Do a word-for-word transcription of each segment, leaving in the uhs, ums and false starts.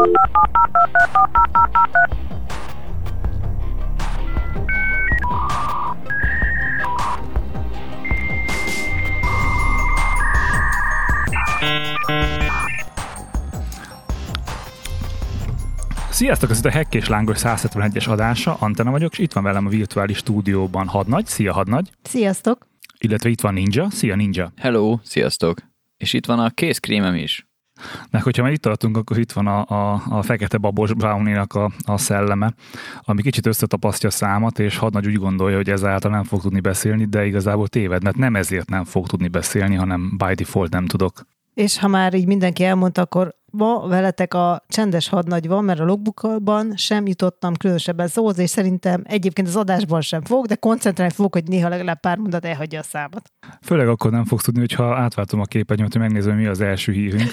Sziasztok, ez itt a Hack és Lángos száz hetvenegyes adása, Antenna vagyok, és itt van velem a virtuális stúdióban Hadnagy. Szia Hadnagy! Sziasztok! Illetve itt van Ninja. Szia Ninja! Hello, sziasztok! És itt van a kézkrémem is. De hogyha már itt tartunk, akkor itt van a, a, a fekete babos brownie-nak a, a szelleme, ami kicsit összetapasztja a számat, és Hadnagy úgy gondolja, hogy ezáltal nem fog tudni beszélni, de igazából téved, mert nem ezért nem fog tudni beszélni, hanem by default nem tudok. És ha már így mindenki elmondta, akkor ma veletek a csendes Hadnagy van, mert a logbookban sem jutottam különösebben szóhoz, és szerintem egyébként az adásban sem fog, de koncentrálni fogok, hogy néha legalább pár mondat elhagyja a számot. Főleg akkor nem fogsz tudni, hogyha átváltom a képernyőt, hogy megnézem, mi az első hírünk,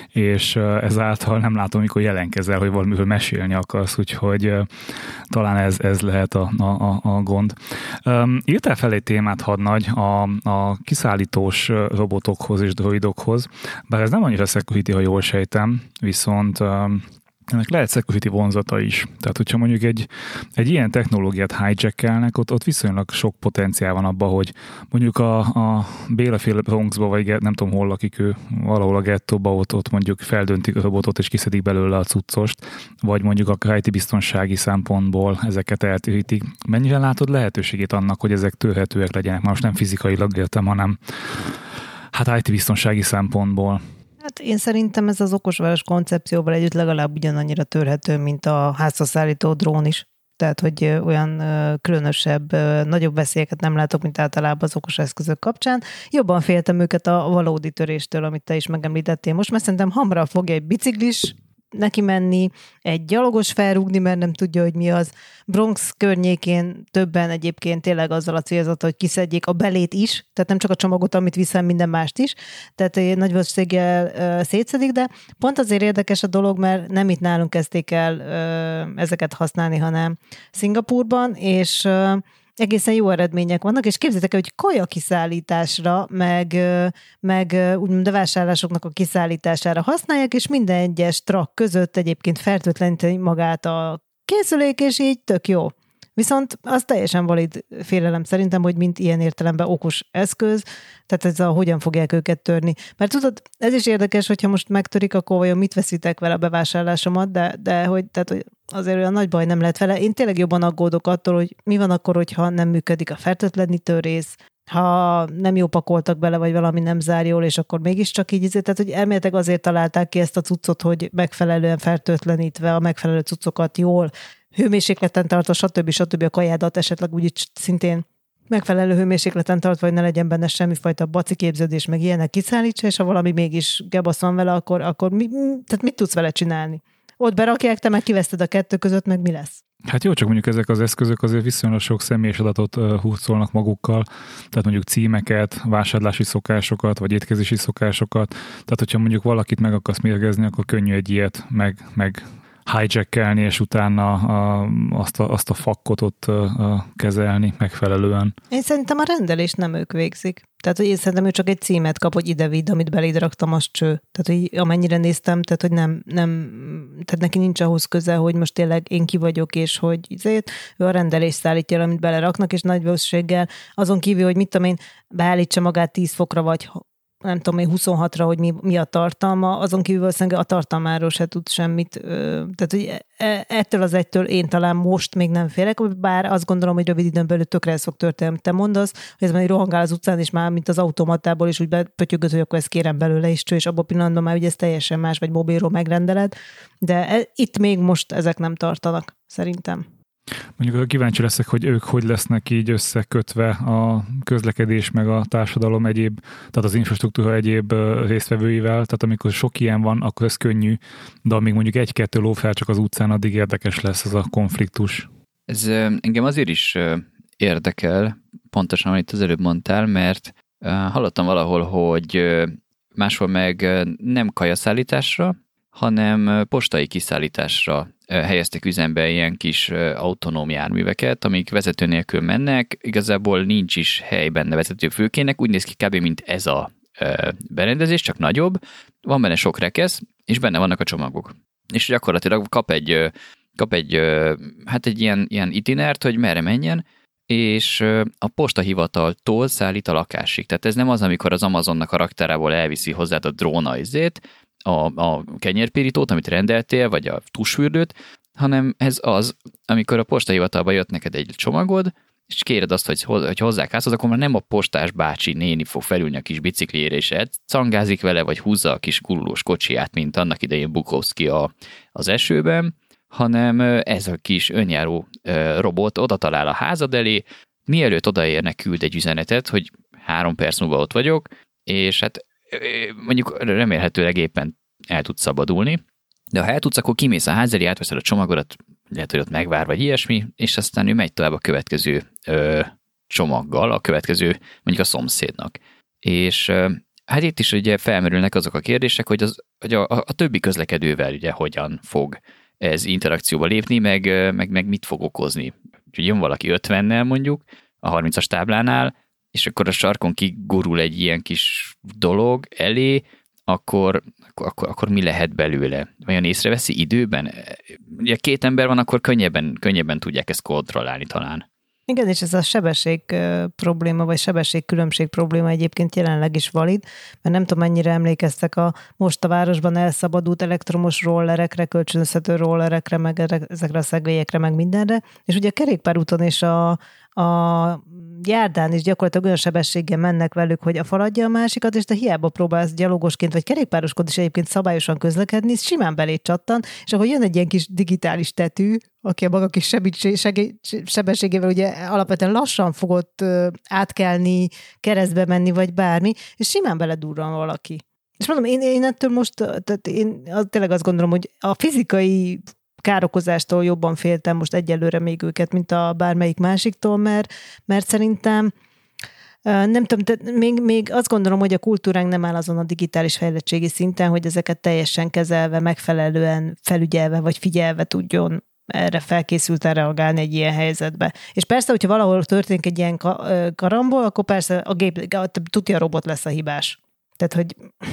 és ezáltal nem látom, mikor jelenkezel, hogy valamiről mesélni akarsz, úgyhogy talán ez, ez lehet a, a, a gond. Um, írtál fel egy témát, Hadnagy, a, a kiszállítós robotokhoz és droidokhoz, bár ez nem annyira security, ha jól sejtem, viszont um, ennek lehet security vonzata is. Tehát, hogyha mondjuk egy, egy ilyen technológiát hijackelnek, ott, ott viszonylag sok potenciál van abban, hogy mondjuk a, a Béla-féle Bronxba, vagy nem tudom hol lakik ő, valahol a gettóba, ott, ott mondjuk feldöntik a robotot, és kiszedik belőle a cuccost, vagy mondjuk a i té biztonsági szempontból ezeket eltérítik. Mennyire látod lehetőségét annak, hogy ezek törhetőek legyenek? Most nem fizikailag értem, hanem hát i té biztonsági szempontból. Hát én szerintem ez az okosváros koncepcióval együtt legalább ugyanannyira törhető, mint a házra szállító drón is. Tehát, hogy olyan különösebb, nagyobb veszélyeket nem látok, mint általában az okos eszközök kapcsán. Jobban féltem őket a valódi töréstől, amit te is megemlítettél most, mert szerintem hamarabb fogja egy biciklis neki menni, egy gyalogos felrúgni, mert nem tudja, hogy mi az. Bronx környékén többen egyébként tényleg azzal a célzata, hogy kiszedjék a belét is, tehát nem csak a csomagot, amit viszem, minden mást is. Tehát nagy valószínűséggel uh, szétszedik, de pont azért érdekes a dolog, mert nem itt nálunk kezdték el uh, ezeket használni, hanem Szingapúrban, és uh, egészen jó eredmények vannak, és képzeljétek el, hogy kaja kiszállításra, meg, meg úgymond a vásárlásoknak a kiszállítására használják, és minden egyes trak között egyébként fertőtleníteni magát a készülék, és így tök jó. Viszont az teljesen valid félelem szerintem, hogy mint ilyen értelemben okos eszköz, tehát ez a hogyan fogják őket törni. Mert tudod, ez is érdekes, hogyha most megtörik, akkor vajon mit veszitek vele a bevásárlásomat, de, de hogy, tehát, hogy azért olyan nagy baj nem lehet vele. Én tényleg jobban aggódok attól, hogy mi van akkor, hogyha nem működik a fertőtlenítő rész, ha nem jó pakoltak bele, vagy valami nem zár jól, és akkor mégiscsak így, tehát hogy elméletileg azért találták ki ezt a cuccot, hogy megfelelően fertőtlenítve a megfelelő cuccokat jól, hőmérsékleten tartva, stb. stb. A kajádat esetleg úgy szintén megfelelő hőmérsékleten tartva, hogy ne legyen benne semmifajta baciképződés, meg ilyenek kiszállítsa, és ha valami mégis gebasz van vele, akkor, akkor mi, tehát mit tudsz vele csinálni? Ott berakják, te meg kiveszted a kettő között, meg mi lesz? Hát jó, csak mondjuk ezek az eszközök azért viszonylag sok személyes adatot hurcolnak magukkal, tehát mondjuk címeket, vásárlási szokásokat, vagy étkezési szokásokat, tehát hogyha mondjuk valakit meg akarsz mérgezni, akkor könnyű egy ilyet meg, meg hijackelni, és utána a, azt, a, azt a fakkot ott a, kezelni megfelelően. Én szerintem a rendelést nem ők végzik. Tehát, hogy én szerintem ő csak egy címet kap, hogy ide vidd, amit beléd raktam, az cső. Tehát, hogy amennyire néztem, tehát, hogy nem, nem, tehát neki nincs ahhoz köze, hogy most tényleg én ki vagyok, és hogy ezért ő a rendelést szállítja, amit beleraknak, és nagy valószínűséggel azon kívül, hogy mit tudom én, beállítsa magát tíz fokra, vagy nem tudom én, huszonhatra, hogy mi, mi a tartalma, azon kívül valószínűleg a tartalmáról se tud semmit. Tehát, hogy ettől az egytől én talán most még nem félek, bár azt gondolom, hogy rövid időn belül tökre ez fog történni, amit te mondasz, hogy ez már rohangál az utcán, és már mint az automatából is úgy bepötyögöd, hogy akkor ezt kérem belőle is, és abban a pillanatban már ugye ez teljesen más, vagy mobilról megrendeled, de e, itt még most ezek nem tartanak, szerintem. Mondjuk kíváncsi leszek, hogy ők hogy lesznek így összekötve a közlekedés meg a társadalom egyéb, tehát az infrastruktúra egyéb résztvevőivel, tehát amikor sok ilyen van, akkor ez könnyű, de amíg mondjuk egy-kettő ló fel csak az utcán, addig érdekes lesz ez a konfliktus. Ez engem azért is érdekel, pontosan, amit az előbb mondtál, mert hallottam valahol, hogy máshol meg nem kajaszállításra, hanem postai kiszállításra helyeztek üzembe ilyen kis autonóm járműveket, amik vezető nélkül mennek, igazából nincs is hely benne vezetőfülkének, úgy néz ki kb. Mint ez a berendezés, csak nagyobb, van benne sok rekesz, és benne vannak a csomagok. és gyakorlatilag kap egy, kap egy, hát egy ilyen, ilyen itinert, hogy merre menjen, és a postahivataltól szállít a lakásig. Tehát ez nem az, amikor az Amazonnak a raktárából elviszi hozzád a dróna izét, a, a kenyérpirítót, amit rendeltél, vagy a tusfürdőt, hanem ez az, amikor a postahivatalba jött neked egy csomagod, és kéred azt, hogy, hogy hozzák házhoz, akkor már nem a postás bácsi néni fog felülni a kis bicikliére, és cangázik vele, vagy húzza a kis gurulós kocsiját, mint annak idején Bukowski a, az esőben, hanem ez a kis önjáró robot oda talál a házad elé, mielőtt odaérnek, küld egy üzenetet, hogy három perc múlva ott vagyok, és hát mondjuk remélhetőleg éppen el tudsz szabadulni, de ha el tudsz, akkor kimész a ház elé, átveszed a csomagodat, lehet, hogy ott megvár, vagy ilyesmi, és aztán ő megy tovább a következő ö, csomaggal, a következő, mondjuk a szomszédnak. És ö, hát itt is ugye felmerülnek azok a kérdések, hogy, az, hogy a, a többi közlekedővel ugye hogyan fog ez interakcióba lépni, meg, meg, meg mit fog okozni. Úgyhogy jön valaki ötvennel mondjuk, a harmincas táblánál, és akkor a sarkon kigurul egy ilyen kis dolog elé, akkor, akkor, akkor mi lehet belőle? Olyan észreveszi időben? Ugye két ember van, akkor könnyebben, könnyebben tudják ezt kontrollálni talán. Igen, és ez a sebesség probléma, vagy sebesség-különbség probléma egyébként jelenleg is valid, mert nem tudom, mennyire emlékeztek a most a városban elszabadult elektromos rollerekre, kölcsönözhető rollerekre, meg ezekre a szegvélyekre, meg mindenre, és ugye a kerékpárúton és a, a járdán is gyakorlatilag olyan sebességgel mennek velük, hogy a faladja a másikat, és te hiába próbálsz gyalogosként, vagy kerékpárosként is egyébként szabályosan közlekedni, simán belé csattan, és akkor jön egy ilyen kis digitális tetű, aki a maga kis sebességével ugye alapvetően lassan fogott átkelni, keresztbe menni, vagy bármi, és simán beledurran valaki. És mondom, én, én ettől most, tehát én tényleg azt gondolom, hogy a fizikai károkozástól jobban féltem most egyelőre még őket, mint a bármelyik másiktól, mert, mert szerintem nem tudom, de még, még azt gondolom, hogy a kultúránk nem áll azon a digitális fejlettségi szinten, hogy ezeket teljesen kezelve, megfelelően felügyelve, vagy figyelve tudjon erre felkészülten reagálni egy ilyen helyzetbe. És persze, hogyha valahol történik egy ilyen karambol, akkor persze a gép, tudja, a robot lesz a hibás. Tehát, hogy...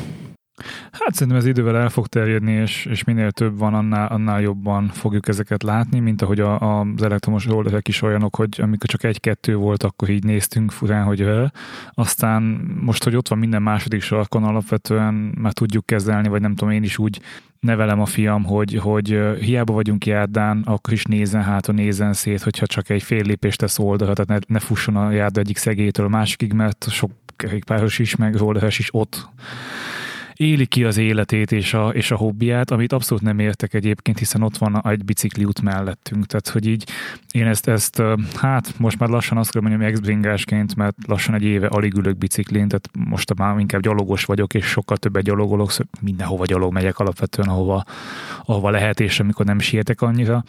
Hát szerintem ez idővel el fog terjedni, és, és minél több van, annál, annál jobban fogjuk ezeket látni, mint ahogy a, a, az elektromos rollerek is olyanok, hogy amikor csak egy-kettő volt, akkor így néztünk furán, hogy ő. Aztán most, hogy ott van minden második sarkon, alapvetően már tudjuk kezelni, vagy nem tudom, én is úgy nevelem a fiam, hogy, hogy hiába vagyunk járdán, akkor is nézzen hátra, nézzen szét, hogyha csak egy fél lépést tesz oldalra, tehát ne, ne fusson a járda egyik szegélytől a másikig, mert sok kerékpáros is, meg rolleres is ott éli ki az életét és a, és a hobbiát, amit abszolút nem értek egyébként, hiszen ott van egy bicikliút mellettünk. Tehát, hogy így én ezt, ezt hát most már lassan azt kell mondjam, ex-bringásként, mert lassan egy éve alig ülök biciklin, tehát most már inkább gyalogos vagyok, és sokkal többet gyalogolok, szóval mindenhova gyalog megyek alapvetően, ahova, ahova lehet, és amikor nem sietek annyira.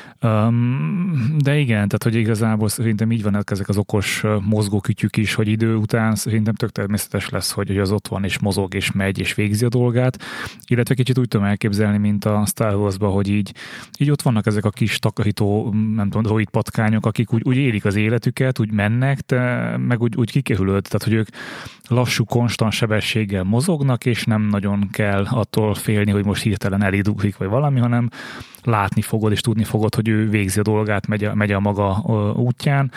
Um, de igen, tehát hogy igazából szerintem így vannak ezek az okos mozgókütyük is, hogy idő után szerintem tök természetes lesz, hogy, hogy az ott van, és mozog, és megy, és végzi a dolgát, illetve kicsit úgy tudom elképzelni, mint a Star Wars-ba, hogy így, így ott vannak ezek a kis takarító, nem tudom, droid patkányok, akik úgy, úgy élik az életüket, úgy mennek, de meg úgy, úgy kikerülőd, tehát hogy ők lassú, konstant sebességgel mozognak, és nem nagyon kell attól félni, hogy most hirtelen elidugrik, vagy valami, hanem látni fogod, és tudni fogod, hogy ő végzi a dolgát, megy a, megy a maga útján.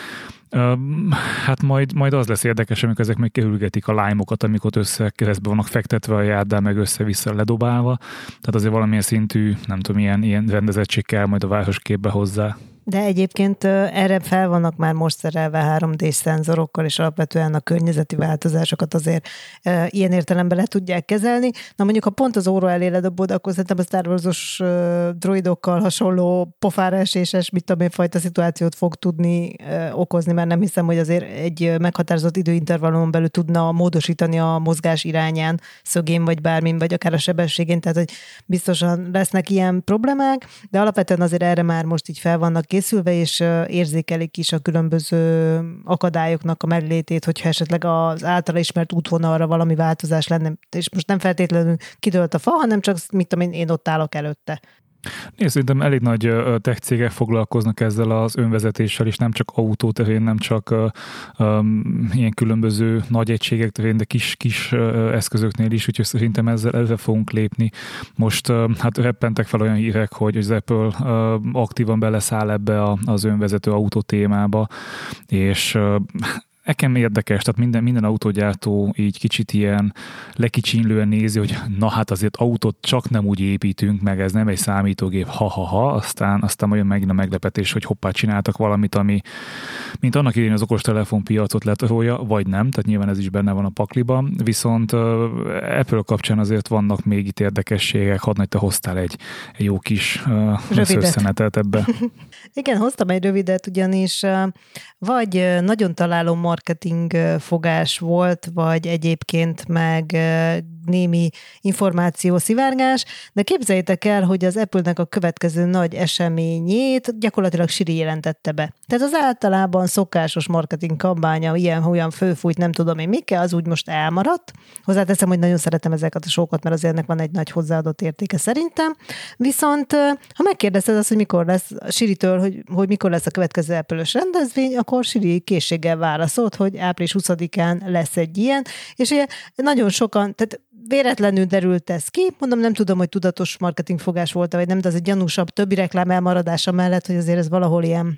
Hát majd, majd az lesz érdekes, amikor ezek megkerülgetik a lájmokat, amikor ott össze keresztbe vannak fektetve a járdán, meg össze-vissza ledobálva. Tehát azért valamilyen szintű, nem tudom, ilyen, ilyen rendezettség kell majd a városképbe hozzá. De egyébként erre fel vannak már most szerelve három dés szenzorokkal, és alapvetően a környezeti változásokat azért e, ilyen értelemben le tudják kezelni. Na mondjuk, ha pont az óra elé ledobod, akkor szerintem a Star Wars-os e, droidokkal hasonló pofára eséses, mit tudom én, fajta szituációt fog tudni e, okozni, mert nem hiszem, hogy azért egy meghatározott időintervallumon belül tudna módosítani a mozgás irányán, szögén, vagy bármin, vagy akár a sebességén, tehát hogy biztosan lesznek ilyen problémák, de alapvetően azért erre már most így fel vannak készülve, és érzékelik is a különböző akadályoknak a meglétét, hogyha esetleg az általa ismert útvonalra valami változás lenne, és most nem feltétlenül kidőlt a fa, hanem csak, mit tudom én, én ott állok előtte. Én szerintem elég nagy tech cégek foglalkoznak ezzel az önvezetéssel, és nem csak autóterén, nem csak uh, um, ilyen különböző nagy egységek terén, de kis, kis uh, eszközöknél is, úgyhogy szerintem ezzel, ezzel fogunk lépni. Most uh, hát reppentek fel olyan hírek, hogy az Apple uh, aktívan beleszáll ebbe a, az önvezető autó témába, és uh, nekem érdekes, tehát minden, minden autógyártó így kicsit ilyen lekicsinlően nézi, hogy na hát azért autót csak nem úgy építünk meg, ez nem egy számítógép, ha-ha-ha, aztán, aztán majd megint a meglepetés, hogy hoppá, csináltak valamit, ami mint annak idején az okostelefon piacot letörolja, vagy nem, tehát nyilván ez is benne van a pakliban, viszont uh, Apple kapcsán azért vannak még itt érdekességek, hadd nagy te hoztál egy, egy jó kis uh, összenetet ebbe. Igen, hoztam egy rövidet, ugyanis uh, vagy uh, nagyon találom marketing fogás volt, vagy egyébként meg némi információ szivárgás, de képzeljétek el, hogy az Apple-nek a következő nagy eseményét gyakorlatilag Siri jelentette be. Tehát az általában szokásos marketing kampánya, ilyen-olyan főfújt, nem tudom én mikkel, az úgy most elmaradt. Hozzáteszem, hogy nagyon szeretem ezeket a sokat, mert azért ennek van egy nagy hozzáadott értéke szerintem. Viszont ha megkérdezted azt, hogy mikor lesz Siritől, hogy, hogy mikor lesz a következő Apple-ös rendezvény, akkor Siri készséggel válaszolt, hogy április huszadikán lesz egy ilyen, és ugye nagyon sokan, tehát véletlenül derült ez ki, mondom, nem tudom, hogy tudatos marketingfogás volt, vagy nem, de az egy gyanúsabb többi reklám elmaradása mellett, hogy azért ez valahol ilyen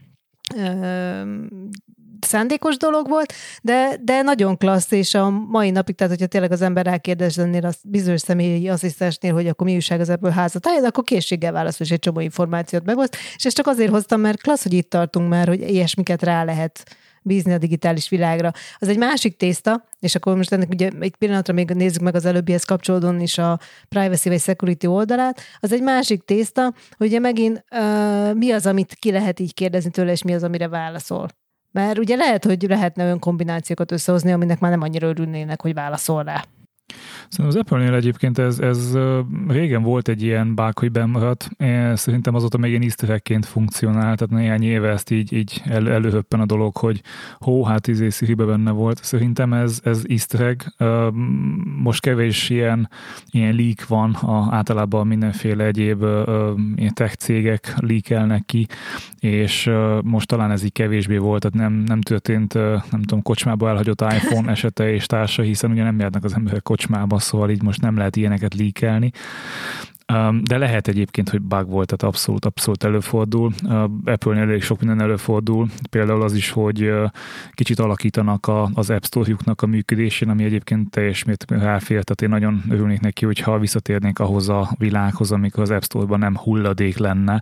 ö, szándékos dolog volt, de, de nagyon klassz, és a mai napig, tehát hogyha tényleg az ember rákérdez ennél a bizonyos személyi asszisztensnél, hogy akkor mi újság az Apple házatáján, akkor készséggel válaszol, és egy csomó információt megoszt, és ezt csak azért hoztam, mert klassz, hogy itt tartunk már, hogy ilyesmiket rá lehet bízni a digitális világra. Az egy másik tészta, és akkor most ennek ugye egy pillanatra még nézzük meg az előbbihez kapcsolódóan is a privacy vagy security oldalát, az egy másik tészta, hogy ugye megint uh, mi az, amit ki lehet így kérdezni tőle, és mi az, amire válaszol. Mert ugye lehet, hogy lehetne olyan kombinációkat összehozni, aminek már nem annyira örülnének, hogy válaszol rá. Szerintem az Apple-nél egyébként ez, ez régen volt egy ilyen bug, hogy bemaradt. Szerintem azóta még ilyen easter egg-ként funkcionál, tehát néhány éve ezt így, így el, előhöppen a dolog, hogy hó, hát izé Siri-be benne volt. Szerintem ez, ez easter egg. Most kevés ilyen, ilyen leak van, a, általában mindenféle egyéb ilyen tech cégek leakelnek ki, és most talán ez így kevésbé volt, tehát nem, nem történt, nem tudom, kocsmába elhagyott iPhone esete és társa, hiszen ugye nem járnak az emberek kocsmába, szóval így most nem lehet ilyeneket leakelni. De lehet egyébként, hogy bug volt, tehát abszolút, abszolút előfordul. Apple-nél elég sok minden előfordul. Például az is, hogy kicsit alakítanak az App Store-juknak a működésén, ami egyébként teljes mértékben ráfér, tehát én nagyon örülnék neki, hogyha visszatérnénk ahhoz a világhoz, amikor az App Store-ban nem hulladék lenne.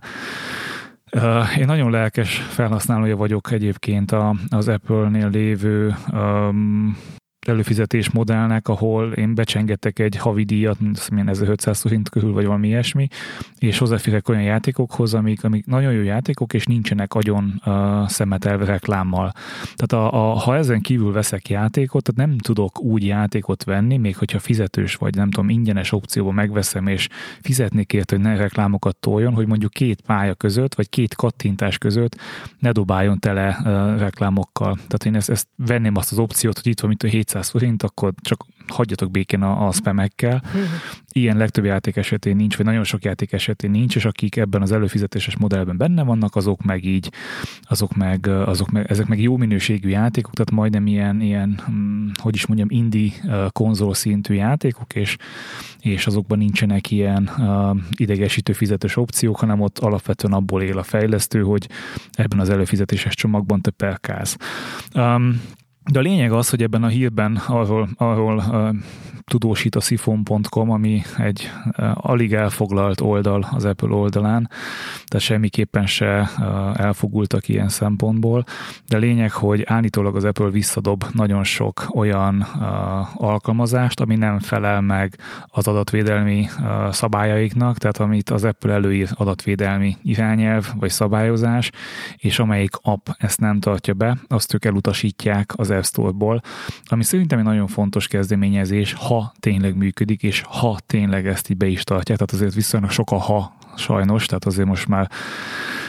Én nagyon lelkes felhasználója vagyok egyébként az Apple-nél lévő um, előfizetés modellnek, ahol én becsengetek egy havi díjat, mint ezerötszáz forint körül, vagy valami ilyesmi, és hozzáférek olyan játékokhoz, amik, amik nagyon jó játékok, és nincsenek agyon uh, szemetelve reklámmal. Tehát a, a, ha ezen kívül veszek játékot, tehát nem tudok úgy játékot venni, még hogyha fizetős vagy nem tudom, ingyenes opcióban megveszem, és fizetnék ért, hogy ne reklámokat toljon, hogy mondjuk két pálya között, vagy két kattintás között ne dobáljon tele uh, reklámokkal. Tehát én ezt, ezt venném azt az opciót, hogy itt van, mint a hétszáz forint, akkor csak hagyjatok békén a, a spamekkel. Ilyen legtöbb játék esetén nincs, vagy nagyon sok játék esetén nincs, és akik ebben az előfizetéses modellben benne vannak, azok meg így, azok meg, azok meg ezek meg jó minőségű játékok, tehát majdnem ilyen, ilyen hogy is mondjam, indie konzol szintű játékok, és, és azokban nincsenek ilyen uh, idegesítő fizetős opciók, hanem ott alapvetően abból él a fejlesztő, hogy ebben az előfizetéses csomagban te perkálsz. Um, De a lényeg az, hogy ebben a hírben arról, arról uh, tudósít a sifon pont com, ami egy uh, alig elfoglalt oldal az Apple oldalán, tehát semmiképpen se uh, elfogultak ilyen szempontból, de a lényeg, hogy állítólag az Apple visszadob nagyon sok olyan uh, alkalmazást, ami nem felel meg az adatvédelmi uh, szabályaiknak, tehát amit az Apple előír adatvédelmi irányelv vagy szabályozás, és amelyik app ezt nem tartja be, azt ők elutasítják az App Store-ból, ami szerintem egy nagyon fontos kezdeményezés, ha tényleg működik, és ha tényleg ezt így be is tartják, tehát azért viszonylag sok a ha sajnos, tehát azért most már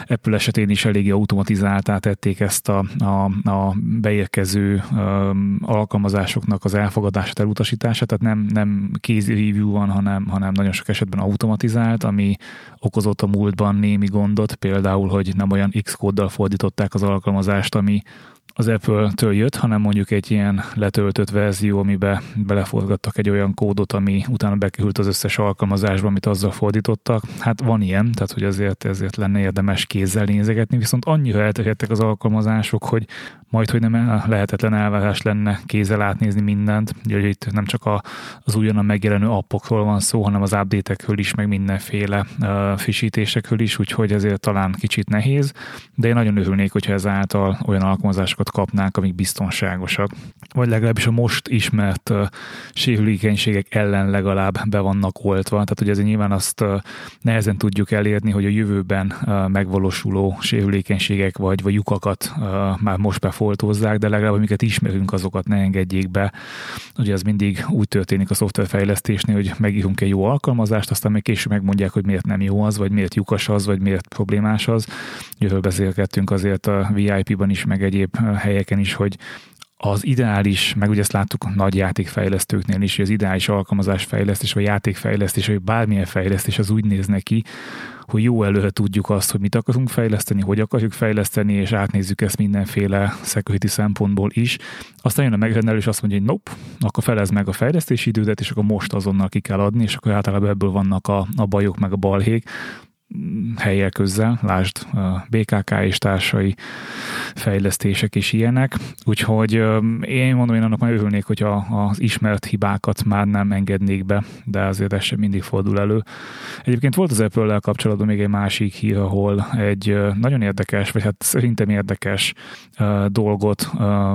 Apple esetén is eléggé automatizáltá tették ezt a, a, a beérkező um, alkalmazásoknak az elfogadását, elutasítását, tehát nem, nem kézi review van, hanem, hanem nagyon sok esetben automatizált, ami okozott a múltban némi gondot, például, hogy nem olyan Xcode-dal fordították az alkalmazást, ami az Apple-től jött, hanem mondjuk egy ilyen letöltött verzió, amiben beleforgattak egy olyan kódot, ami utána bekerült az összes alkalmazásba, amit azzal fordítottak. Hát van ilyen, tehát hogy azért, ezért lenne érdemes kézzel nézegetni, viszont annyira elterjedtek az alkalmazások, hogy majd, hogy nem lehetetlen elvárás lenne kézzel átnézni mindent. Ugye itt nem csak a, az újonnan megjelenő appokról van szó, hanem az update-ekről is, meg mindenféle uh, frissítésekről is, úgyhogy ezért talán kicsit nehéz, de én nagyon örülnék, hogyha ezáltal olyan alkalmazásokat kapnánk, amik biztonságosak. Vagy legalábbis a most ismert uh, sérülékenységek ellen legalább be vannak oltva. Tehát ugye ezért nyilván azt uh, nehezen tudjuk elérni, hogy a jövőben uh, megvalósuló sérülékenységek vagy, vagy lyukakat uh, már most befoltozzák, de legalább amiket ismerünk, azokat ne engedjék be. Ugye ez mindig úgy történik a szoftverfejlesztésnél, hogy megírunk egy jó alkalmazást, aztán még később megmondják, hogy miért nem jó az, vagy miért lyukas az, vagy miért problémás az. Jövőről beszélgettünk azért a vé i pé-ban is, meg egyéb helyeken is, hogy az ideális, meg ugye ezt láttuk nagy játékfejlesztőknél is, hogy az ideális alkalmazásfejlesztés, vagy játékfejlesztés, vagy bármilyen fejlesztés az úgy néz neki, hogy jó előre tudjuk azt, hogy mit akarunk fejleszteni, hogy akarjuk fejleszteni, és átnézzük ezt mindenféle security szempontból is. Aztán jön a megrendelő, és azt mondja, hogy nope, akkor felezd meg a fejlesztési idődet, és akkor most azonnal ki kell adni, és akkor általában ebből vannak a, a bajok, meg a balhék helyel közzel, lásd bé ká ká és társai fejlesztések és ilyenek. Úgyhogy én mondom, én annak már örülnék, hogyha az ismert hibákat már nem engednék be, de azért ez sem mindig fordul elő. Egyébként volt az Apple-lel kapcsolatban még egy másik hír, ahol egy nagyon érdekes, vagy hát szerintem érdekes dolgot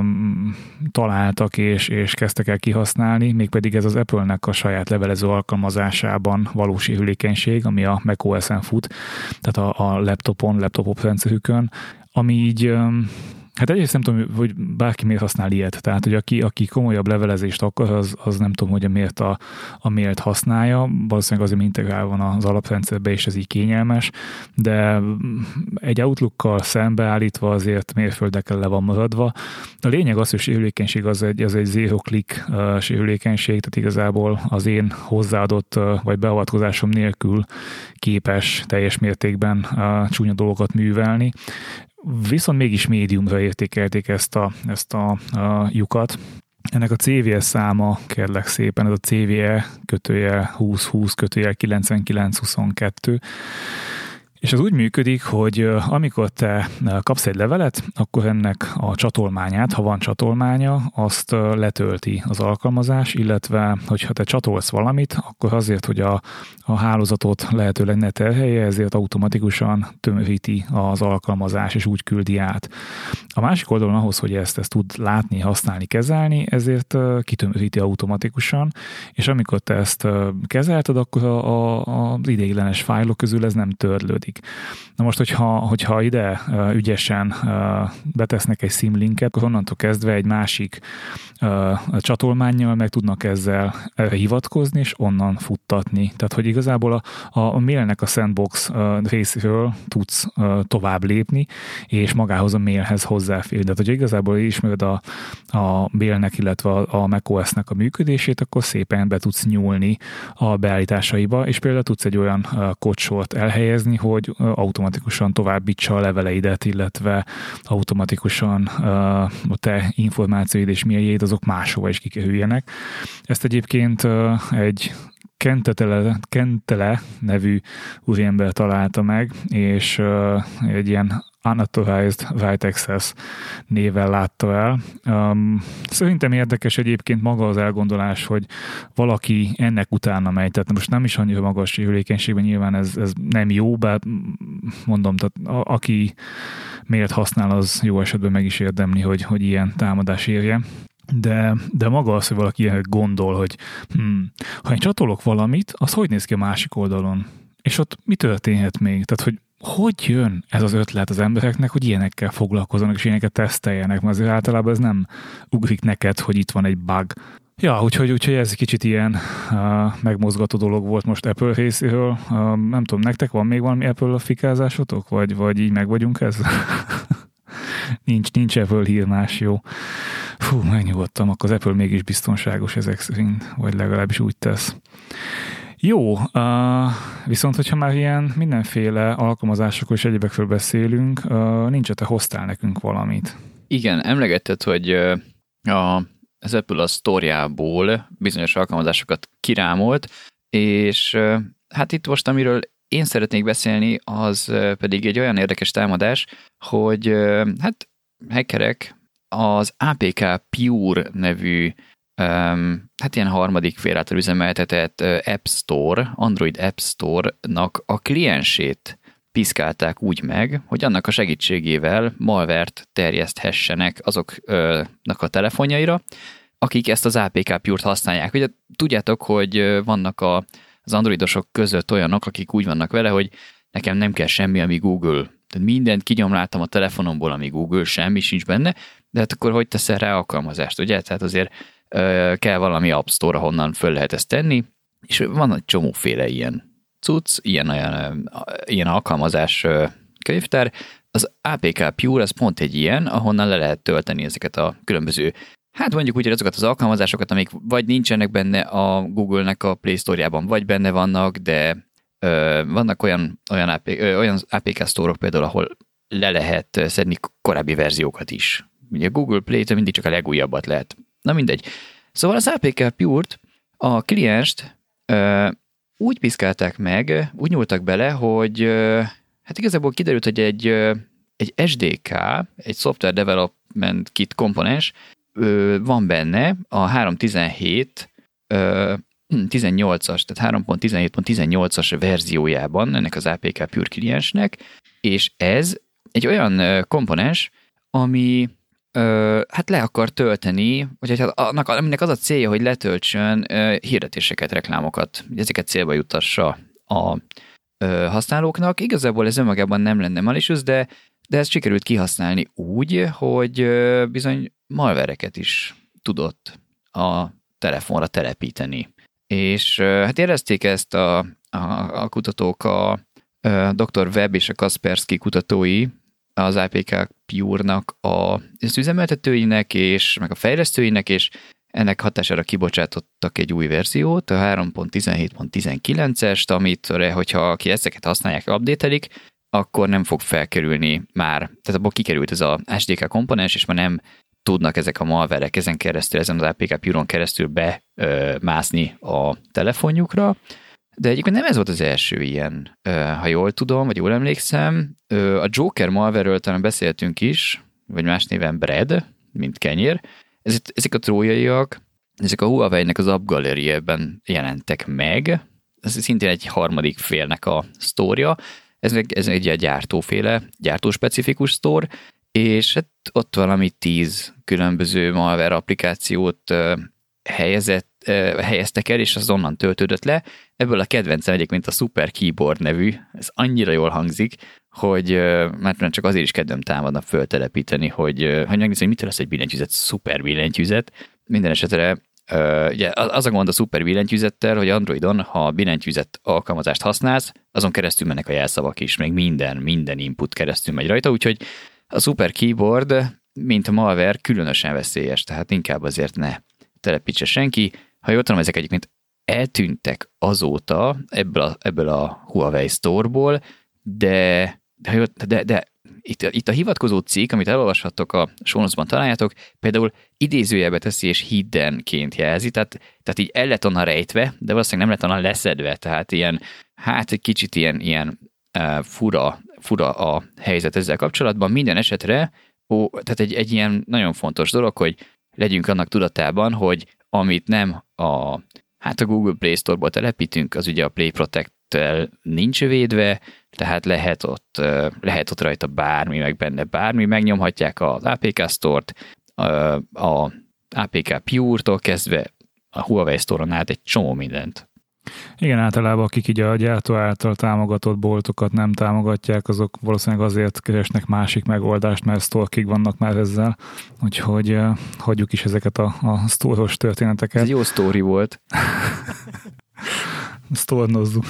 találtak és, és kezdtek el kihasználni, mégpedig ez az Apple-nek a saját levelező alkalmazásában való sérülékenység, ami a macOS-en fut, tehát a, a laptopon, laptopop rendszerükön, ami így, hát egyrészt nem tudom, hogy bárki miért használ ilyet, tehát hogy aki, aki komolyabb levelezést akar, az, az nem tudom, hogy miért a, a mailt használja, valószínűleg azért integrál van az alaprendszerbe, és ez így kényelmes, de egy Outlookkal szembeállítva azért mérföldekkel le van maradva. A lényeg az, hogy sérülékenység az egy, az egy zero-click uh, sérülékenység, tehát igazából az én hozzáadott uh, vagy beavatkozásom nélkül képes teljes mértékben uh, csúnya dolgokat művelni. Viszont mégis médiumra értékelték ezt a, ezt a, a lyukat. Ennek a cé vé e száma, kérlek szépen, ez a cé vé e kötőjel húsz húsz kötőjel kilencvenkilenc huszonkettő. És az úgy működik, hogy amikor te kapsz egy levelet, akkor ennek a csatolmányát, ha van csatolmánya, azt letölti az alkalmazás, illetve hogyha te csatolsz valamit, akkor azért, hogy a, a hálózatot lehetőleg ne terhelje, ezért automatikusan tömöríti az alkalmazás, és úgy küldi át. A másik oldalon ahhoz, hogy ezt, ezt tud látni, használni, kezelni, ezért kitömöríti automatikusan, és amikor te ezt kezelted, akkor a, a, az ideiglenes fájlok közül ez nem törlődik. Na most, hogyha, hogyha ide uh, ügyesen uh, betesznek egy szimlinket, akkor onnantól kezdve egy másik uh, csatolmánnyal meg tudnak ezzel uh, hivatkozni, és onnan futtatni. Tehát, hogy igazából a, a mailnek a sandbox uh, részéről tudsz uh, tovább lépni, és magához a mailhez hozzáférni. Tehát, hogy igazából ismered a, a mailnek, illetve a, a macOS-nek a működését, akkor szépen be tudsz nyúlni a beállításaiba, és például tudsz egy olyan uh, kódsort elhelyezni, hogy automatikusan továbbítsa a leveleidet, illetve automatikusan uh, a te információid és mailjeid azok máshova is kikerüljenek. Ezt egyébként uh, egy Kentele, Kentele nevű úriember találta meg, és uh, egy ilyen Unauthorized Write Access néven látta el. Um, szerintem érdekes egyébként maga az elgondolás, hogy valaki ennek utána megy, tehát most nem is annyira magas sérülékenységben, nyilván ez, ez nem jó, bár mondom, tehát a, aki miért használ, az jó esetben meg is érdemli, hogy, hogy ilyen támadás érje. De, de maga az, hogy valaki ilyen gondol, hogy hm, ha én csatolok valamit, az hogy néz ki a másik oldalon? És ott mi történhet még? Tehát, hogy hogy jön ez az ötlet az embereknek, hogy ilyenekkel foglalkozzanak, és ilyeneket teszteljenek, mert azért általában ez nem ugrik neked, hogy itt van egy bug, Ja, úgyhogy, úgyhogy ez kicsit ilyen uh, megmozgató dolog volt most Apple részéről. Uh, nem tudom, nektek van még valami Apple fikázásotok? Vagy, vagy így meg vagyunk ez? nincs, nincs Apple hír más, jó. Fú, megnyugodtam, akkor az Apple mégis biztonságos ezek szerint, vagy legalábbis úgy tesz. Jó, uh, viszont hogyha már ilyen mindenféle alkalmazásokról és egyébekről beszélünk, uh, nincs, te hoztál nekünk valamit. Igen, emlegetted, hogy a az Apple a sztoriából bizonyos alkalmazásokat kirámolt, és hát itt most, amiről én szeretnék beszélni, az pedig egy olyan érdekes támadás, hogy hát hackerek az á pé ká Pure nevű hát ilyen harmadik fél által üzemeltetett App Store, Android App Store-nak a kliensét piszkálták úgy meg, hogy annak a segítségével malvert terjeszthessenek azoknak a telefonjaira, akik ezt az á pé ká Pure-t használják. Ugye tudjátok, hogy vannak a, az androidosok között olyanok, akik úgy vannak vele, hogy nekem nem kell semmi, ami Google. Tehát mindent kinyomláltam a telefonomból, ami Google, semmi sincs benne, de hát akkor hogy teszel rá alkalmazást, ugye? Tehát azért ö, kell valami App Store, ahonnan föl lehet ezt tenni, és van egy csomóféle ilyen cucc, ilyen, olyan, ilyen alkalmazás könyvtár. Az á pé ká Pure az pont egy ilyen, ahonnan le lehet tölteni ezeket a különböző, hát mondjuk úgy, azokat az alkalmazásokat, amik vagy nincsenek benne a Google-nek a Play Store-jában, vagy benne vannak, de ö, vannak olyan, olyan, á pé, ö, olyan á pé ká Store-ok például, ahol le lehet szedni korábbi verziókat is. Ugye a Google Play-től mindig csak a legújabbat lehet. Na mindegy. Szóval az á pé ká Pure-t, a klienst ö, úgy piszkálták meg, úgy nyúltak bele, hogy hát igazából kiderült, hogy egy, egy es dé ká, egy Software Development Kit komponens van benne a három pont tizenhét tizennyolcas, tehát három pont tizenhét pont tizennyolcas verziójában ennek az á pé ká Pure kliensnek, és ez egy olyan komponens, ami Ö, hát le akar tölteni, vagy hát annak, aminek az a célja, hogy letöltsön ö, hirdetéseket, reklámokat, ezeket célba jutassa a ö, használóknak. Igazából ez önmagában nem lenne malicious, de, de ezt sikerült kihasználni úgy, hogy ö, bizony malvereket is tudott a telefonra telepíteni. És ö, hát érezték ezt a, a, a kutatók, a, a doktor Webb és a Kaspersky kutatói, az á pé ká Pure-nak a, az üzemeltetőinek és meg a fejlesztőinek, és ennek hatására kibocsátottak egy új verziót, a három pont tizenhét pont tizenkilencest, amit, hogyha ki ezeket használják, update-elik, akkor nem fog felkerülni már, tehát abból kikerült ez a es dé ká komponens, és már nem tudnak ezek a malverek ezen keresztül, ezen az á pé ká Pure-on keresztül bemászni a telefonjukra. De egyébként nem ez volt az első ilyen, ha jól tudom, vagy jól emlékszem. A Joker malware-ről talán beszéltünk is, vagy más néven Brad, mint kenyér. Ezek a trójaiak, ezek a Huawei-nek az App Gallery-ben jelentek meg. Ez szintén egy harmadik félnek a sztória. Ez, ez egy gyártóféle, gyártóspecifikus sztór, és hát ott valami tíz különböző malware applikációt helyezett, helyeztek el, és az onnan töltődött le. Ebből a kedvencem egyébként a Super Keyboard nevű, ez annyira jól hangzik, hogy mert csak azért is kedvem támadna föltelepíteni, hogy, hogy megnézem, hogy mitől lesz egy billentyűzet, szuper billentyűzet. Minden esetre ugye az a gond a szuper billentyűzettel, hogy Androidon, ha billentyűzet alkalmazást használsz, azon keresztül mennek a jelszavak is, meg minden, minden input keresztül megy rajta, úgyhogy a Super Keyboard, mint a malware, különösen veszélyes, tehát inkább azért ne telepítse senki. Ha jól tudom, ezek egyébként eltűntek azóta ebből a, ebből a Huawei Store-ból, de, de, de, de itt, itt a hivatkozó cikk, amit elolvashattok a show notes-ban találjátok, például idézőjelbe teszi és hiddenként jelzi, tehát, tehát így el lett onnan rejtve, de valószínűleg nem lett onnan leszedve, tehát ilyen, hát egy kicsit ilyen, ilyen uh, fura, fura a helyzet ezzel kapcsolatban. Minden esetre, ó, tehát egy, egy ilyen nagyon fontos dolog, hogy legyünk annak tudatában, hogy amit nem a, hát a Google Play Store-ból telepítünk, az ugye a Play Protect-tel nincs védve, tehát lehet ott, lehet ott rajta bármi, meg benne bármi, megnyomhatják az á pé ká Store-t, a á pé ká Pure-tól kezdve a Huawei Store-on át egy csomó mindent. Igen, általában akik így a gyártó által támogatott boltokat nem támogatják, azok valószínűleg azért keresnek másik megoldást, mert sztorkig vannak már ezzel, úgyhogy uh, hagyjuk is ezeket a, a sztóros történeteket. Ez jó sztóri volt. Sztornozzuk.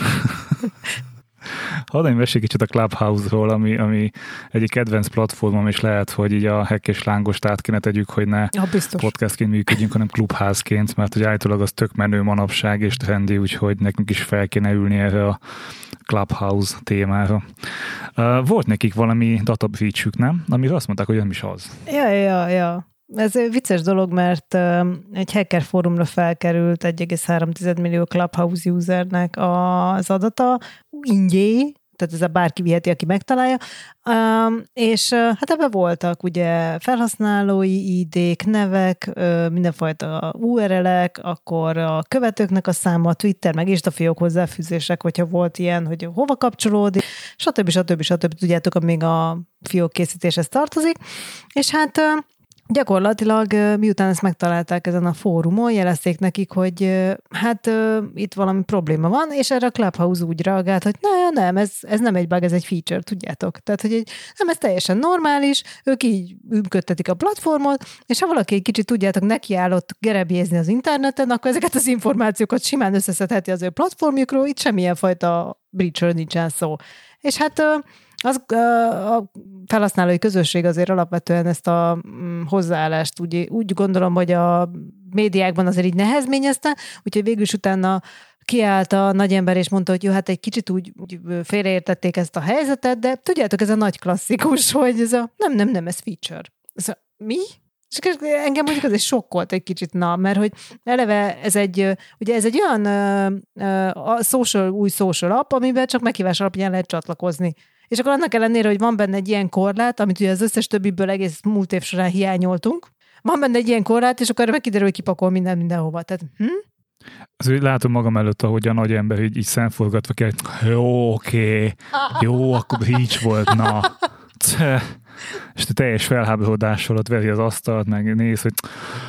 Hadd én mesélj kicsit a Clubhouse-ról, ami, ami egyik kedvenc platformom, és lehet, hogy így a hack és lángost át kéne tegyük, hogy ne ja, podcastként működjünk, hanem klubházként, mert hogy állítólag az tök menő manapság és trendi, úgyhogy nekünk is fel kéne ülni erre a Clubhouse témára. Uh, volt nekik valami data breach-ük, nem? Amire azt mondták, hogy nem is az. Ja, ja, ja. Ez vicces dolog, mert egy hacker fórumra felkerült egy egész három millió Clubhouse usernek az adata, ingyé, tehát ez a bárki viheti, aki megtalálja, és hát ebben voltak ugye felhasználói í dé-k, nevek, mindenfajta u er el-ek, akkor a követőknek a száma, Twitter, meg Instafiók hozzáfűzések, hogyha volt ilyen, hogy hova kapcsolódik, stb. stb. stb. Tudjátok, még a fiók készítéshez tartozik, és hát gyakorlatilag miután ezt megtalálták ezen a fórumon, jelezték nekik, hogy hát itt valami probléma van, és erre a Clubhouse úgy reagált, hogy ne, nem, ez, ez nem egy bug, ez egy feature, tudjátok. Tehát, hogy egy, nem, ez teljesen normális, ők így működtetik a platformot, és ha valaki egy kicsit, tudjátok, nekiállott gerebjézni az interneten, akkor ezeket az információkat simán összeszedheti az ő platformjukról, itt semmilyen fajta breach-ről nincsen szó. És hát az, a felhasználói közösség azért alapvetően ezt a hozzáállást úgy, úgy gondolom, hogy a médiákban azért így nehezményezte, úgyhogy végül is utána kiállt a nagy ember, és mondta, hogy jó, hát egy kicsit úgy, úgy félreértették ezt a helyzetet, de tudjátok, ez a nagy klasszikus, hogy ez a nem, nem, nem, ez feature. Ez a, mi? És engem mondjuk azért sokkolt egy kicsit, na, mert hogy eleve ez egy, ugye ez egy olyan uh, uh, social, új social app, amiben csak meghívás alapján lehet csatlakozni. És akkor annak ellenére, hogy van benne egy ilyen korlát, amit ugye az összes többiből egész múlt év során hiányoltunk, van benne egy ilyen korlát, és akkor megkiderül, hogy kipakol minden mindenhova. Tehát, hm? Azért látom magam előtt, ahogy a nagy ember így, így szemforgatva kell, jó, oké, jó, akkor breach volt, na. És te teljes felháborodással ott veri az asztalt, meg néz, hogy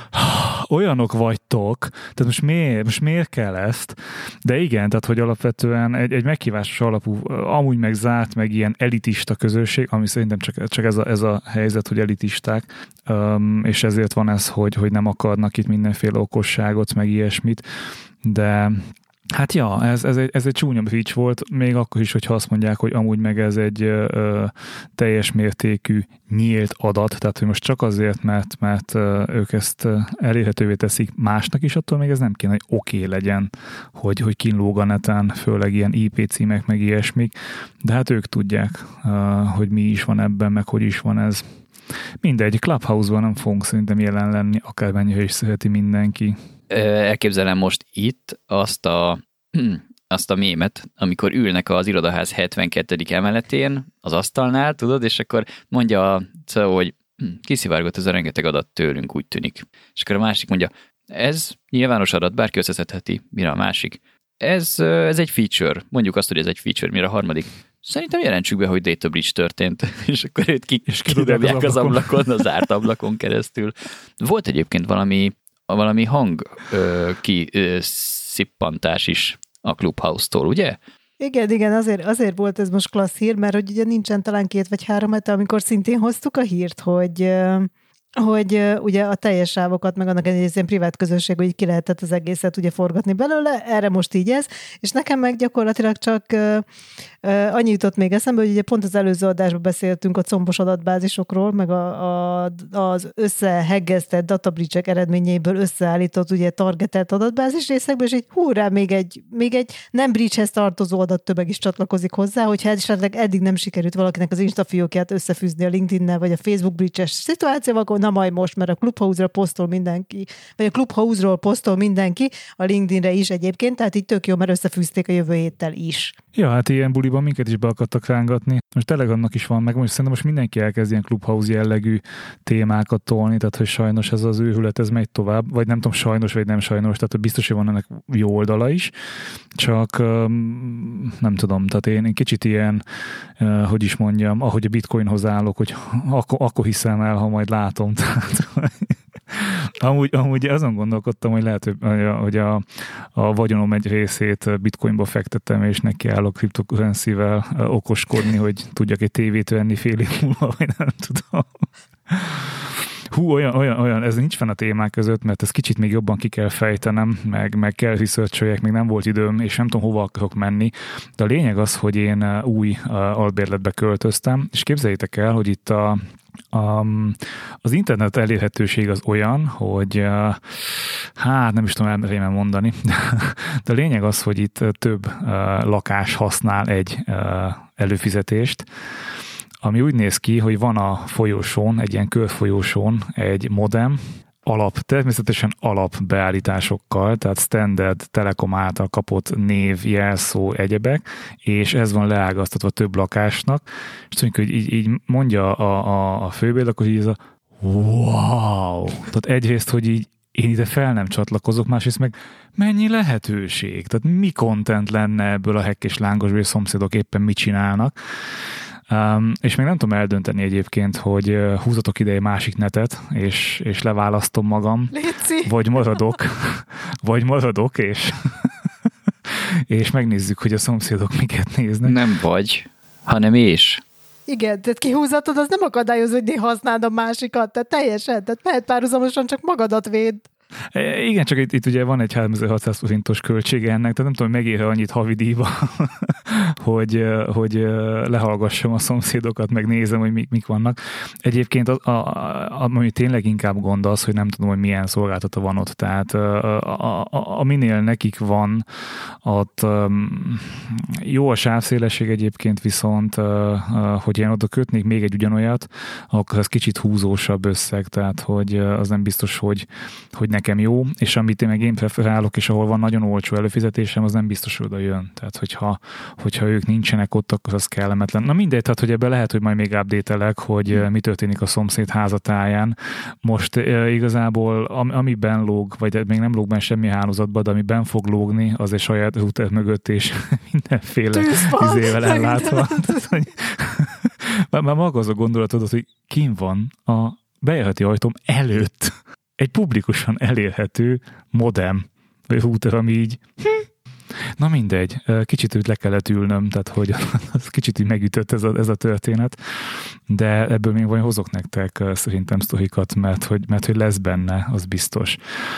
olyanok vagytok, tehát most miért, most miért kell ezt? De igen, tehát hogy alapvetően egy, egy meghívásos alapú, amúgy meg zárt, meg ilyen elitista közösség, ami szerintem csak, csak ez, a, ez a helyzet, hogy elitisták, um, és ezért van ez, hogy, hogy nem akarnak itt mindenféle okosságot, meg ilyesmit, de hát ja, ez, ez, egy, ez egy csúnya breach volt, még akkor is, hogyha azt mondják, hogy amúgy meg ez egy ö, teljes mértékű nyílt adat, tehát hogy most csak azért, mert, mert ö, ők ezt elérhetővé teszik másnak is, attól még ez nem kéne, hogy oké okay legyen, hogy, hogy kínlóg a neten, főleg ilyen í pé címek, meg ilyesmik, de hát ők tudják, ö, hogy mi is van ebben, meg hogy is van ez. Mindegy, Clubhouse-ban nem fogunk szerintem jelen lenni, akármennyire is szereti mindenki. Elképzelem most itt azt a, azt a mémet, amikor ülnek az irodaház hetvenkettedik emeletén az asztalnál, tudod, és akkor mondja a cé e o, hogy kiszivárgott ez a rengeteg adat tőlünk, úgy tűnik. És akkor a másik mondja, ez nyilvános adat, bárki összeszedheti, mire a másik. Ez, ez egy feature, mondjuk azt, hogy ez egy feature, mire a harmadik. Szerintem jelentsük be, hogy data breach történt, és akkor őt ki, kidobják az ablakon, az zárt ablakon keresztül. Volt egyébként valami valami hang ö, ki ö, szippantás is a Clubhouse-tól, ugye? Igen, igen, azért, azért volt ez most klassz hír, mert hogy ugye nincsen talán két vagy három hete, amikor szintén hoztuk a hírt, hogy, hogy ugye a teljes sávokat, meg annak egy ilyen privát közösség, hogy ki lehetett az egészet ugye forgatni belőle, erre most így ez, és nekem meg gyakorlatilag csak uh, uh, annyi jutott még eszembe, hogy ugye pont az előző adásban beszéltünk a combos adatbázisokról, meg a, a, az összeheggeztett databreach-ek eredményeiből összeállított ugye targetelt adatbázis részekből, és így húrá, még egy, még egy nem breachhez tartozó adattömeg is csatlakozik hozzá, hogyha esetleg eddig nem sikerült valakinek az Instafiókját összefűzni a LinkedIn-nel, vagy a Facebook breach-es szituációval, akkor na majd most, mert a Clubhouse-ra posztol mindenki, vagy a Clubhouse-ról posztol mindenki, a LinkedIn-re is egyébként, tehát így tök jó, mert összefűzték a jövő héttel is. Ja, hát ilyen buliban minket is be akartak rángatni. Most tényleg annak is van, meg most szerintem most mindenki elkezd ilyen Clubhouse jellegű témákat tolni, tehát hogy sajnos ez az őrület, ez megy tovább, vagy nem tudom, sajnos, vagy nem sajnos, tehát hogy biztos, hogy van ennek jó oldala is, csak nem tudom, tehát én, én kicsit ilyen, hogy is mondjam, ahogy a bitcoinhoz állok, hogy akkor, akkor hiszem el, ha majd látom. Tehát, Amúgy, amúgy azon gondolkodtam, hogy lehet, hogy a, a vagyonom egy részét bitcoinba fektettem, és nekiállok cryptocurrency-vel okoskodni, hogy tudjak egy tévét venni fél év múlva, vagy nem tudom. Hú, olyan, olyan, olyan, ez nincs fenn a témák között, mert ezt kicsit még jobban ki kell fejtenem, meg, meg kell research-öljek, még nem volt időm, és nem tudom, hova akarok menni. De a lényeg az, hogy én új albérletbe költöztem, és képzeljétek el, hogy itt a A, az internet elérhetőség az olyan, hogy hát nem is tudom elmerjem mondani, de a lényeg az, hogy itt több lakás használ egy előfizetést, ami úgy néz ki, hogy van a folyosón, egy ilyen körfolyosón egy modem, alap, természetesen alapbeállításokkal, tehát standard Telekom által kapott név, jelszó, egyebek, és ez van leágaztatva több lakásnak, és mondjuk, hogy így, így mondja a, a, a főbérlek, hogy így ez a wow! Tehát egyrészt, hogy így én ide fel nem csatlakozok, másrészt meg mennyi lehetőség, tehát mi content lenne ebből a hekk és lángos, hogy a szomszédok éppen mit csinálnak. Um, és még nem tudom eldönteni egyébként, hogy uh, húzatok ide egy másik netet, és, és leválasztom magam, Léci. vagy maradok, vagy maradok, és, és megnézzük, hogy a szomszédok miket néznek. Nem vagy, hanem és. Igen, tehát kihúzatod, az nem akadályoz, hogy néha használd a másikat, tehát teljesen, tehát mehet párhuzamosan, csak magadat véd. Igen, csak itt, itt ugye van egy háromezer-hatszáz forintos költsége ennek, tehát nem tudom, hogy megér annyit havidíjba, hogy, hogy lehallgassam a szomszédokat, meg nézem, hogy mik, mik vannak. Egyébként a, a, a, ami tényleg inkább gond az, hogy nem tudom, hogy milyen szolgáltató van ott. Tehát a, a, a, aminél nekik van, ott jó a sávszélesség egyébként, viszont hogy én oda kötnék még egy ugyanolyat, akkor az kicsit húzósabb összeg, tehát hogy az nem biztos, hogy, hogy nekem jó, és amit én meg én preferálok, és ahol van nagyon olcsó előfizetésem, az nem biztos, hogy oda jön. Tehát, hogyha, hogyha ők nincsenek ott, akkor az kellemetlen. Na mindegy, tehát, hogy ebben lehet, hogy majd még update-elek, hogy mi történik a szomszéd házatáján. Most e, igazából, am, amiben lóg, vagy még nem lóg benne semmi hálózatban, de amiben fog lógni, az egy saját router mögött, és mindenféle izével ellátva. Már maga az a gondolatod, hogy kim van a bejárati ajtóm előtt egy publikusan elérhető modem, vagy router, ami így... Na mindegy, kicsit úgy le kellett ülnöm, tehát hogy az kicsit így megütött ez a, ez a történet, de ebből még vajon hozok nektek szerintem sztorikat, mert hogy, mert hogy lesz benne, az biztos.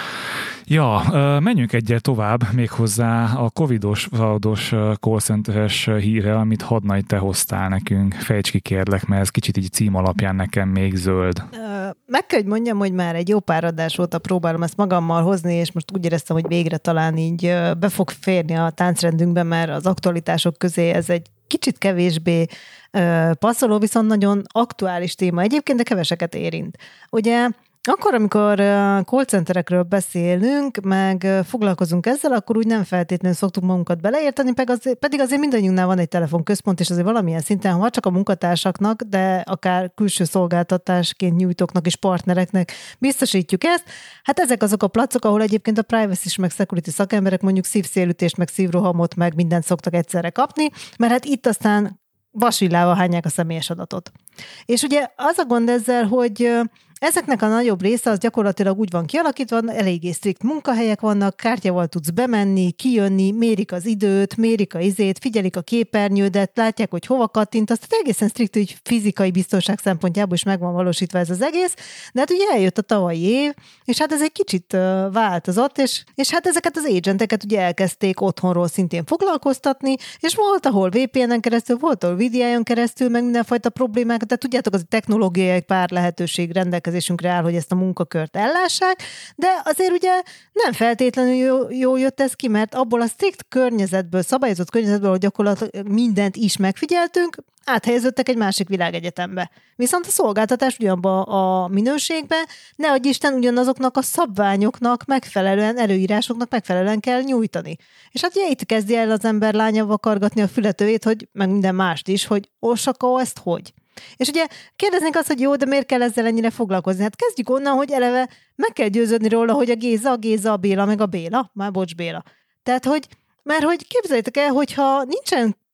Ja, menjünk egyel tovább, méghozzá a covidos, fraudos call center-es híre, amit Hadnagy te hoztál nekünk. Fejts ki kérlek, mert ez kicsit így cím alapján nekem még zöld. Meg kell, hogy mondjam, hogy már egy jó pár adás óta próbálom ezt magammal hozni, és most úgy éreztem, hogy végre talán így be fog férni a táncrendünkbe, mert az aktualitások közé ez egy kicsit kevésbé passzoló, viszont nagyon aktuális téma egyébként, de keveseket érint. Ugye akkor, amikor call centerekről beszélünk, meg foglalkozunk ezzel, akkor úgy nem feltétlenül szoktuk magunkat beleérteni, pedig azért mindannyiunknál van egy telefonközpont, és azért valamilyen szinten, ha csak a munkatársaknak, de akár külső szolgáltatásként nyújtóknak és partnereknek biztosítjuk ezt. Hát ezek azok a placok, ahol egyébként a privacy meg security szakemberek mondjuk szívszélütést, meg szívrohamot, meg mindent szoktak egyszerre kapni, mert hát itt aztán vasvillával hányják a személyes adatot. És ugye az a gond ezzel, hogy ezeknek a nagyobb része az gyakorlatilag úgy van kialakítva, eléggé strikt munkahelyek vannak, kártyával tudsz bemenni, kijönni, mérik az időt, mérik a izét, figyelik a képernyődet, látják, hogy hova kattintasz, tehát egészen strikt, hogy fizikai biztonság szempontjából is meg van valósítva ez az egész, de hát ugye eljött a tavalyi év, és hát ez egy kicsit változott, és, és hát ezeket az agenteket ugye elkezdték otthonról szintén foglalkoztatni, és volt, ahol vé pé en-en keresztül, volt, ahol vé dé í-on keresztül, meg mindenfajta problémák, tehát tudjátok, az a technológiai pár lehetőség rendelkezésünkre áll, hogy ezt a munkakört ellássák, de azért ugye nem feltétlenül jó, jó jött ez ki, mert abból a strikt környezetből, szabályozott környezetből, hogy gyakorlatilag mindent is megfigyeltünk, áthelyeződtek egy másik világegyetembe. Viszont a szolgáltatás ugyanabba a minőségbe, ne adj Isten, ugyanazoknak a szabványoknak megfelelően, előírásoknak megfelelően kell nyújtani. És hát ugye itt kezdi el az ember lánya vakargatni a fületőjét, hogy meg minden mást is, hogy Osaka, ezt hogy? És ugye kérdeznénk azt, hogy jó, de miért kell ezzel ennyire foglalkozni? Hát kezdjük onnan, hogy eleve meg kell győződni róla, hogy a Géza, a Géza, a Béla, meg a Béla. Már bocs, Béla. Tehát, hogy, mert hogy képzeljétek el, hogyha nincsen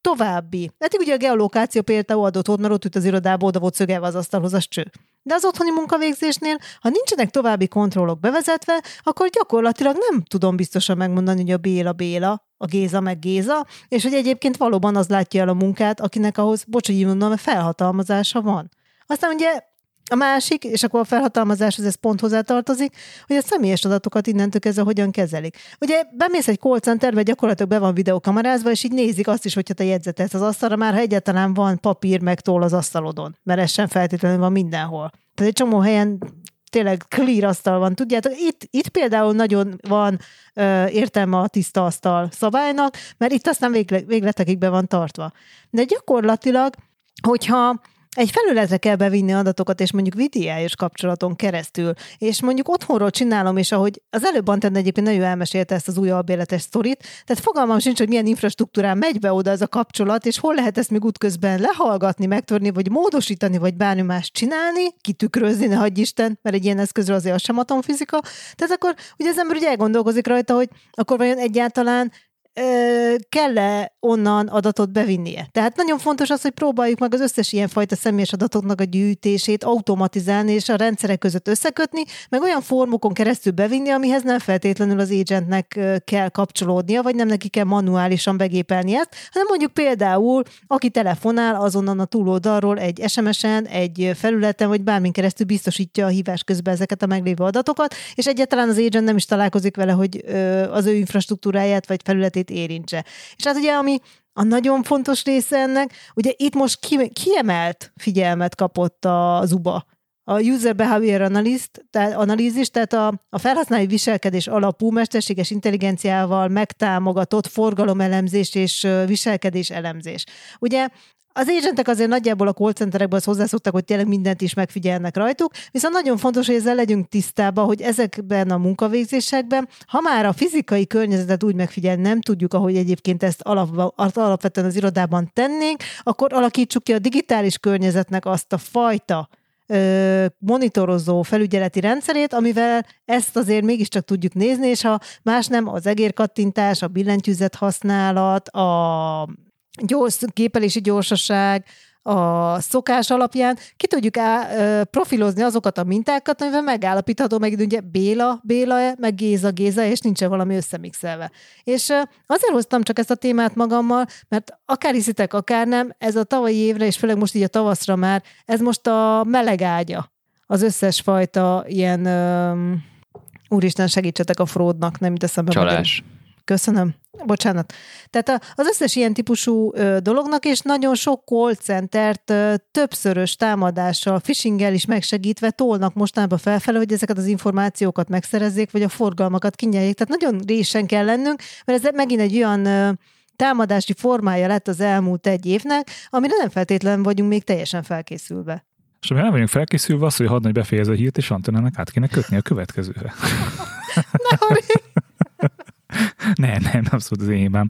további. Hát ugye a geolokáció például adott volt, mert ott ült az irodába, oda volt szögelve az asztalhoz, az cső. De az otthoni munkavégzésnél, ha nincsenek további kontrollok bevezetve, akkor gyakorlatilag nem tudom biztosan megmondani, hogy a Béla Béla, a Géza meg Géza, és hogy egyébként valóban az látja el a munkát, akinek ahhoz, bocs, hogy így mondom, felhatalmazása van. Aztán ugye a másik, és akkor a felhatalmazáshoz ez pont hozzátartozik, hogy a személyes adatokat innentől kezdve hogyan kezelik. Ugye bemész egy call centerbe, gyakorlatilag be van videókamerázva, és így nézik azt is, hogyha te jegyzetelsz az asztalra, már ha egyáltalán van papír meg toll az asztalodon, mert ez sem feltétlenül van mindenhol. Tehát egy csomó helyen tényleg clear asztal van, tudjátok, itt, itt például nagyon van ö, értelme a tiszta asztal szabálynak, mert itt aztán végle, végletekig be van tartva. De gyakorlatilag, hogyha egy felületre kell bevinni adatokat, és mondjuk videójáros kapcsolaton keresztül, és mondjuk otthonról csinálom, és ahogy az előbb Antenna egyébként nagyon elmesélte ezt az új albérletes sztorit, tehát fogalmam sincs, hogy milyen infrastruktúrán megy be oda ez a kapcsolat, és hol lehet ezt még útközben lehallgatni, megtörni, vagy módosítani, vagy bármi más csinálni, kitükrözni, ne hagyj Isten, mert egy ilyen eszközről azért az sem atomfizika. Tehát akkor ugye az ember ugye elgondolkozik rajta, hogy akkor vajon egyáltalán kell-e onnan adatot bevinnie. Tehát nagyon fontos az, hogy próbáljuk meg az összes ilyenfajta személyes adatoknak a gyűjtését automatizálni és a rendszerek között összekötni, meg olyan formokon keresztül bevinni, amihez nem feltétlenül az agentnek kell kapcsolódnia, vagy nem neki kell manuálisan begépelni ezt, hanem mondjuk például, aki telefonál, azonnan a túloldalról egy es em es-en, egy felületen, vagy bármin keresztül biztosítja a hívás közben ezeket a meglévő adatokat, és egyáltalán az agent nem is találkozik vele, hogy az ő infrastruktúráját vagy felületét érintse. És hát ugye, ami a nagyon fontos része ennek, ugye itt most ki, kiemelt figyelmet kapott a zuba. A User Behavior Analyst, tehát, analízis, tehát a, a felhasználói viselkedés alapú mesterséges intelligenciával megtámogatott forgalomelemzés és viselkedés elemzés. Ugye az agentek azért nagyjából a call centerekben hozzászoktak, hogy tényleg mindent is megfigyelnek rajtuk, viszont nagyon fontos, hogy ezzel legyünk tisztában, hogy ezekben a munkavégzésekben, ha már a fizikai környezetet úgy megfigyelni nem tudjuk, ahogy egyébként ezt alap, alapvetően az irodában tennénk, akkor alakítsuk ki a digitális környezetnek azt a fajta ö, monitorozó felügyeleti rendszerét, amivel ezt azért mégiscsak tudjuk nézni, és ha más nem, az egérkattintás, a billentyűzet használat, a gyors, képelési gyorsaság, a szokás alapján ki tudjuk á, profilozni azokat a mintákat, amivel megállapítható meg ugye Béla, Béla, meg Géza, Géza, és nincsen valami összemixelve. És azért hoztam csak ezt a témát magammal, mert akár hiszitek, akár nem, ez a tavalyi évre, és főleg most így a tavaszra már, ez most a meleg ágya. Az összes fajta ilyen, um, úristen, segítsetek a fraudnak, nem jut eszembe. Csalás. Magyar. Köszönöm. Bocsánat. Tehát az összes ilyen típusú dolognak, és nagyon sok call centert többszörös támadással, phishinggel is megsegítve tolnak mostanában felfele, hogy ezeket az információkat megszerezzék, vagy a forgalmakat kinyeljék. Tehát nagyon résen kell lennünk, mert ez megint egy olyan támadási formája lett az elmúlt egy évnek, amire nem feltétlenül vagyunk még teljesen felkészülve. És amire nem vagyunk felkészülve, az, hogy hadd, hogy befejezze a hírt, és Antennának át kéne kötni a következőre. Na, Nem, nem, abszolút az én hibám.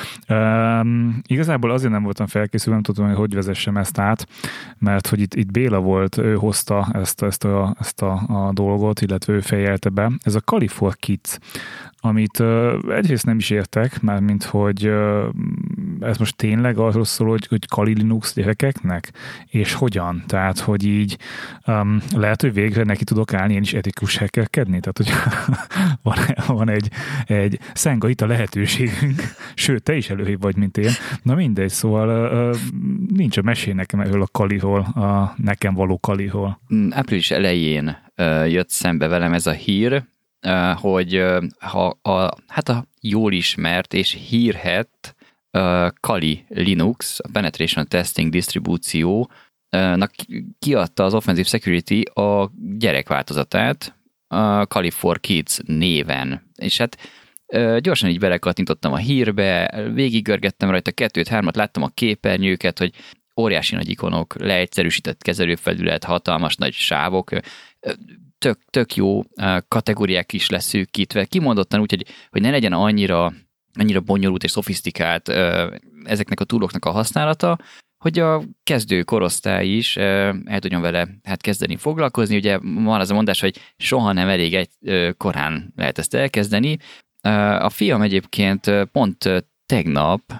Um, igazából azért nem voltam felkészülve, nem tudtam, hogy hogy vezessem ezt át, mert hogy itt, itt Béla volt, ő hozta ezt, ezt, a, ezt a, a dolgot, illetve ő fejelte be. Ez a Kali for Kids, amit uh, egyrészt nem is értek, mármint, hogy uh, ez most tényleg arról szól, hogy, hogy Kali Linux gyerekeknek, és hogyan? Tehát, hogy így um, lehet, hogy végre neki tudok állni, én is etikus hackerkedni, tehát, hogy van, van egy, egy szengaita lehetőségünk, sőt, te is előrébb vagy, mint én. Na mindegy, szóval uh, nincs a mesé nekem erről a Kaliról, a nekem való Kaliról. Április elején uh, jött szembe velem ez a hír, uh, hogy uh, ha a, hát a jól ismert és hírhett uh, Kali Linux, a Penetration Testing disztribúciónak kiadta az Offensive Security a gyerekváltozatát, a Kali for Kids néven. És hát gyorsan így belekattintottam a hírbe, végiggörgettem rajta kettőt, hármat, láttam a képernyőket, hogy óriási nagy ikonok, leegyszerűsített kezelőfelület, hatalmas nagy sávok, tök, tök jó kategóriák is leszűkítve, kimondottan úgy, hogy, hogy ne legyen annyira, annyira bonyolult és szofisztikált ezeknek a tooloknak a használata, hogy a kezdő korosztály is el tudjon vele hát kezdeni foglalkozni. Ugye van az a mondás, hogy soha nem elég egy korán lehet ezt elkezdeni. A fiam egyébként pont tegnap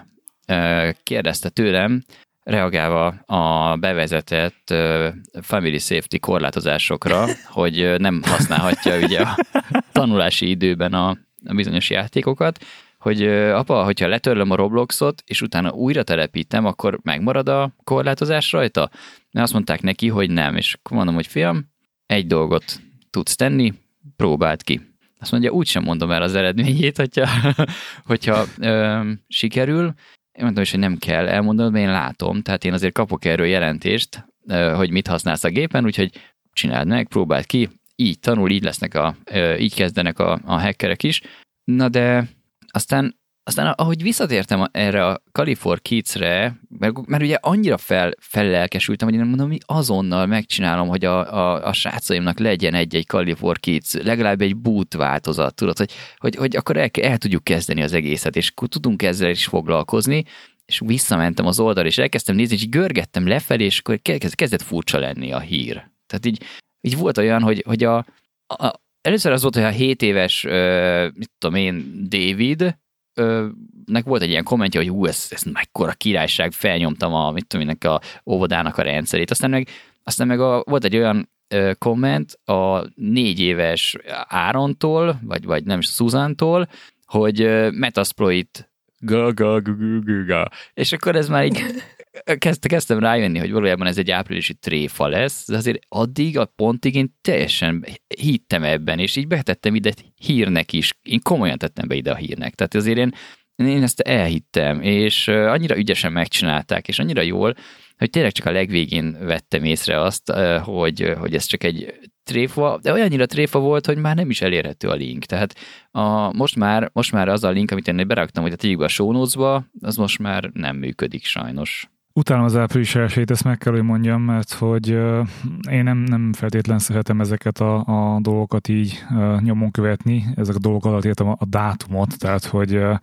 kérdezte tőlem, reagálva a bevezetett family safety korlátozásokra, hogy nem használhatja ugye a tanulási időben a, a bizonyos játékokat, hogy apa, hogyha letörlöm a Robloxot, és utána újra telepítem, akkor megmarad a korlátozás rajta? Mert azt mondták neki, hogy nem, és akkor mondom, hogy fiam, egy dolgot tudsz tenni, próbáld ki. Azt mondja, úgysem mondom el az eredményét, hogyha, hogyha ö, sikerül. Én mondtam is, hogy nem kell elmondanod, mert én látom, tehát én azért kapok erről jelentést, ö, hogy mit használsz a gépen, úgyhogy csináld meg, próbáld ki, így tanul, így lesznek a, ö, így kezdenek a, a hackerek is. Na de aztán, aztán ahogy visszatértem erre a Kali for Kids-re, mert, mert ugye annyira fel, fellelkesültem, hogy én mondom, hogy azonnal megcsinálom, hogy a, a, a srácaimnak legyen egy-egy Kali for Kids, legalább egy boot változat, tudod, hogy, hogy, hogy akkor el, el tudjuk kezdeni az egészet, és akkor tudunk ezzel is foglalkozni, és visszamentem az oldalra, és elkezdtem nézni, és görgettem lefelé, és akkor kezdett furcsa lenni a hír. Tehát így, így volt olyan, hogy, hogy a, a először az volt, hogy a hét éves, uh, mit tudom én, David, uh, nek volt egy ilyen kommentje, hogy hú, ez, ez mekkora királyság, felnyomtam a, mit tudom én, a óvodának a rendszerét. Aztán meg, aztán meg a, volt egy olyan uh, komment a négy éves Árontól, vagy, vagy nem is Suzántól, hogy uh, Metasploit ga, ga, ga, ga, ga. És akkor ez már így kezdte, kezdtem rájönni, hogy valójában ez egy áprilisi tréfa lesz, de azért addig a pontig én teljesen hittem ebben, és így betettem ide hírnek is. Én komolyan tettem be ide a hírnek. Tehát azért én, én ezt elhittem, és annyira ügyesen megcsinálták, és annyira jól, hogy tényleg csak a legvégén vettem észre azt, hogy, hogy ez csak egy tréfa, de olyannyira tréfa volt, hogy már nem is elérhető a link. Tehát a, most, már, most már az a link, amit én beraktam, hogy a tegyük be a show notes-ba, az most már nem működik sajnos. Utálom az április elsőjét, ezt meg kell, hogy mondjam, mert hogy uh, én nem, nem feltétlen szeretem ezeket a, a dolgokat így uh, nyomon követni, ezek a dolgok alatt értem a, a dátumot, tehát hogy uh,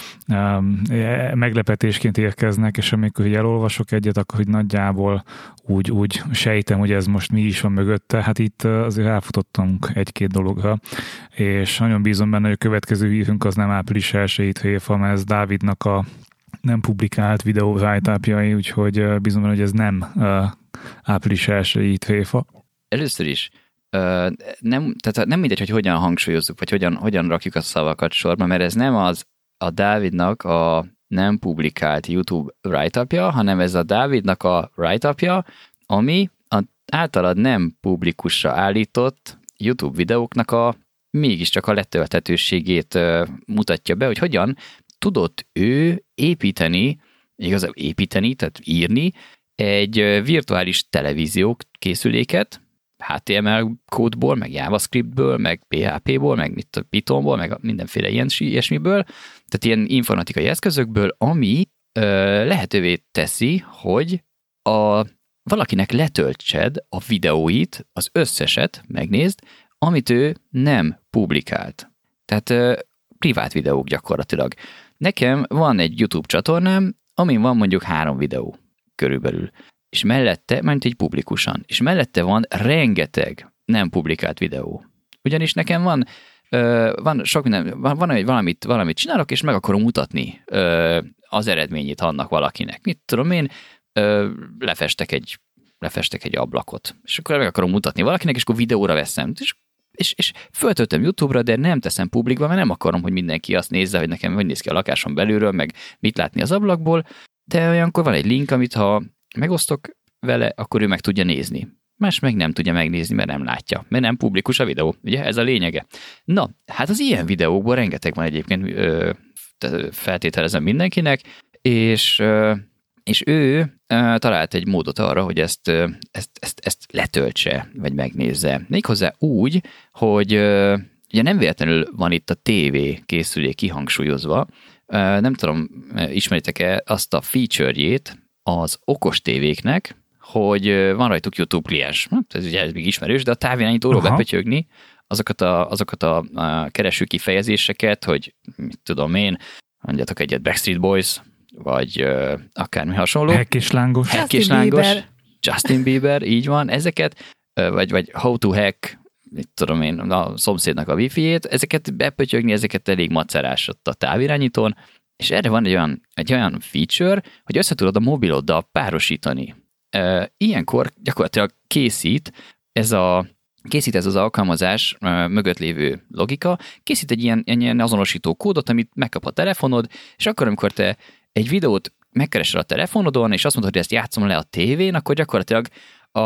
um, meglepetésként érkeznek, és amikor hogy elolvasok egyet, akkor hogy nagyjából úgy, úgy sejtem, hogy ez most mi is van mögötte. Hát itt uh, azért elfutottunk egy-két dologra, és nagyon bízom benne, hogy a következő hírünk az nem április elsőjét héfa, mert ez Dávidnak a nem publikált videó write-upjai, úgyhogy bízom, hogy ez nem uh, április elsői tréfa. Először is, uh, nem, tehát nem mindegy, hogy hogyan hangsúlyozzuk, vagy hogyan, hogyan rakjuk a szavakat sorba, mert ez nem az a Dávidnak a nem publikált YouTube write-upja, hanem ez a Dávidnak a write-upja, ami a általad nem publikusra állított YouTube videóknak a mégiscsak a letölthetőségét uh, mutatja be, hogy hogyan tudott ő építeni, igaz, építeni, tehát írni egy virtuális televízió készüléket, há té em el kódból, meg JavaScriptből, meg pé há pé-ból, meg mit, Pythonból, meg mindenféle ilyen, ilyesmiből, tehát ilyen informatikai eszközökből, ami ö, lehetővé teszi, hogy a, valakinek letöltsed a videóit, az összeset, megnézd, amit ő nem publikált. Tehát ö, privát videók gyakorlatilag. Nekem van egy YouTube csatornám, amin van mondjuk három videó körülbelül, és mellette, mert egy publikusan, és mellette van rengeteg nem publikált videó. Ugyanis nekem van, ö, van sok minden, van, van valamit, valamit csinálok, és meg akarom mutatni ö, az eredményét annak valakinek. Mit tudom én, ö, lefestek, egy, lefestek egy ablakot, és akkor meg akarom mutatni valakinek, és akkor videóra veszem, és És, és föltöltöm YouTube-ra, de nem teszem publikba, mert nem akarom, hogy mindenki azt nézze, hogy nekem hogy néz ki a lakásom belülről, meg mit látni az ablakból, de olyankor van egy link, amit ha megosztok vele, akkor ő meg tudja nézni. Más meg nem tudja megnézni, mert nem látja, mert nem publikus a videó. Ugye ez a lényege. Na, hát az ilyen videókból rengeteg van egyébként, ö, feltételezem mindenkinek, és... Ö, és ő uh, talált egy módot arra, hogy ezt, uh, ezt, ezt, ezt letöltse, vagy megnézze. Méghozzá úgy, hogy uh, ugye nem véletlenül van itt a tévé készülék kihangsúlyozva. Uh, nem tudom, ismeritek-e azt a feature-jét az okos tévéknek, hogy uh, van rajtuk YouTube kliens. Ez ugye ez még ismerős, de a távirányítóról bepötyögni azokat a, azokat a, a kereső kifejezéseket, hogy mit tudom én, mondjatok egyet, Backstreet Boys, vagy uh, akármi hasonló. Hack és lángos. Hack és lángos. Justin Bieber, így van. Ezeket, uh, vagy, vagy how to hack, mit tudom én, a szomszédnak a wifi-jét, ezeket bepötyögni, ezeket elég macerás ott a távirányítón, és erre van egy olyan, egy olyan feature, hogy össze tudod a mobiloddal párosítani. Ilyenkor gyakorlatilag készít ez a készít ez az alkalmazás mögött lévő logika, készít egy ilyen, ilyen azonosító kódot, amit megkap a telefonod, és akkor, amikor te egy videót megkeresel a telefonodon, és azt mondod, hogy ezt játszom le a tévén, akkor gyakorlatilag a,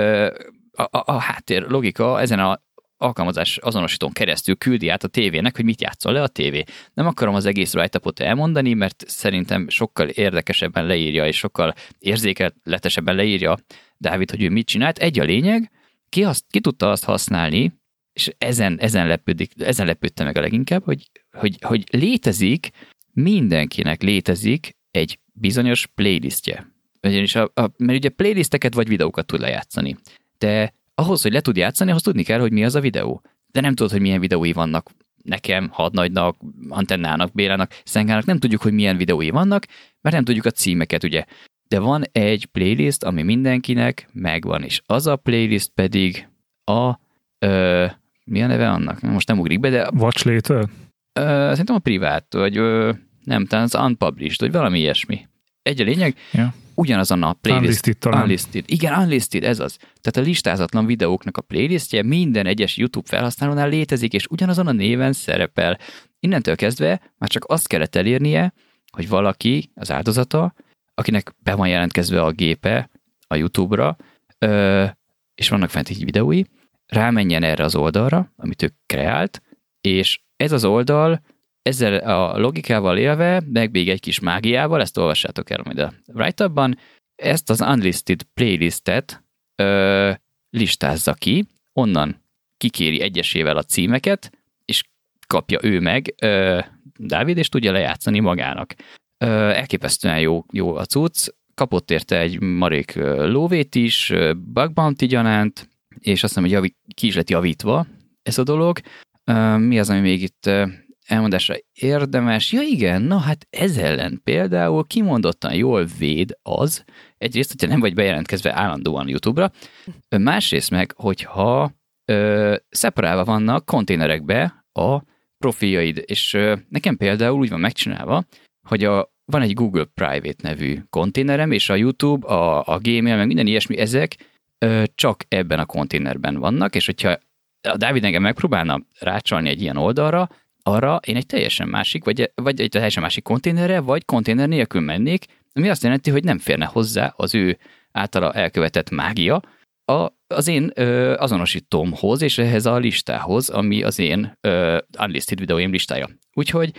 a, a, a háttér logika ezen a alkalmazás azonosítón keresztül küldi át a tévének, hogy mit játszol le a tévé. Nem akarom az egész write-upot elmondani, mert szerintem sokkal érdekesebben leírja, és sokkal érzékletesebben leírja Dávid, hogy ő mit csinált. Egy a lényeg, ki, azt, ki tudta azt használni, és ezen, ezen, lepődik, ezen lepődte meg a leginkább, hogy, hogy, hogy létezik, mindenkinek létezik egy bizonyos playlistje. Ugyanis a, a, mert ugye playlisteket vagy videókat tud lejátszani. De ahhoz, hogy le tud játszani, ahhoz tudni kell, hogy mi az a videó. De nem tudod, hogy milyen videói vannak nekem, Hadnagynak, Antennának, Bélának, Szengának, nem tudjuk, hogy milyen videói vannak, mert nem tudjuk a címeket, ugye. De van egy playlist, ami mindenkinek megvan, és az a playlist pedig a... Ö, mi a neve annak? Most nem ugrik be, de... Watch Later? Ö, szerintem a privát, vagy ö, nem, talán az unpublished, vagy valami ilyesmi. Egy a lényeg, yeah. Ugyanazon a playlist. Unlisted talán. Unlisted. Igen, unlisted, ez az. Tehát a listázatlan videóknak a playlistje minden egyes YouTube felhasználónál létezik, és ugyanazon a néven szerepel. Innentől kezdve már csak azt kellett elérnie, hogy valaki, az áldozata, akinek be van jelentkezve a gépe a YouTube-ra, ö, és vannak fent így videói, rámenjen erre az oldalra, amit ő kreált, és ez az oldal ezzel a logikával élve, meg még egy kis mágiával, ezt olvassátok el majd a write-upban, ezt az unlisted playlistet ö, listázza ki, onnan kikéri egyesével a címeket, és kapja ő meg ö, Dávid, és tudja lejátszani magának. Ö, elképesztően jó, jó a cucc, kapott érte egy marék lóvét is, bug bounty gyanánt, és azt hiszem, hogy javi, ki is lett javítva ez a dolog. Ö, mi az, ami még itt elmondásra érdemes? Ja igen, na hát ez ellen például kimondottan jól véd az, egyrészt, hogyha nem vagy bejelentkezve állandóan YouTube-ra, másrészt meg, hogyha ö, szeparálva vannak konténerekbe a profiljaid, és ö, nekem például úgy van megcsinálva, hogy a, van egy Google Private nevű konténerem, és a YouTube, a, a Gmail, meg minden ilyesmi, ezek ö, csak ebben a konténerben vannak, és hogyha a Dávid engem megpróbálna rácsalni egy ilyen oldalra, arra én egy teljesen másik, vagy, vagy egy teljesen másik konténerre, vagy konténer nélkül mennék, ami azt jelenti, hogy nem férne hozzá az ő általa elkövetett mágia a, az én ö, azonosítómhoz, és ehhez a listához, ami az én ö, unlisted videóim listája. Úgyhogy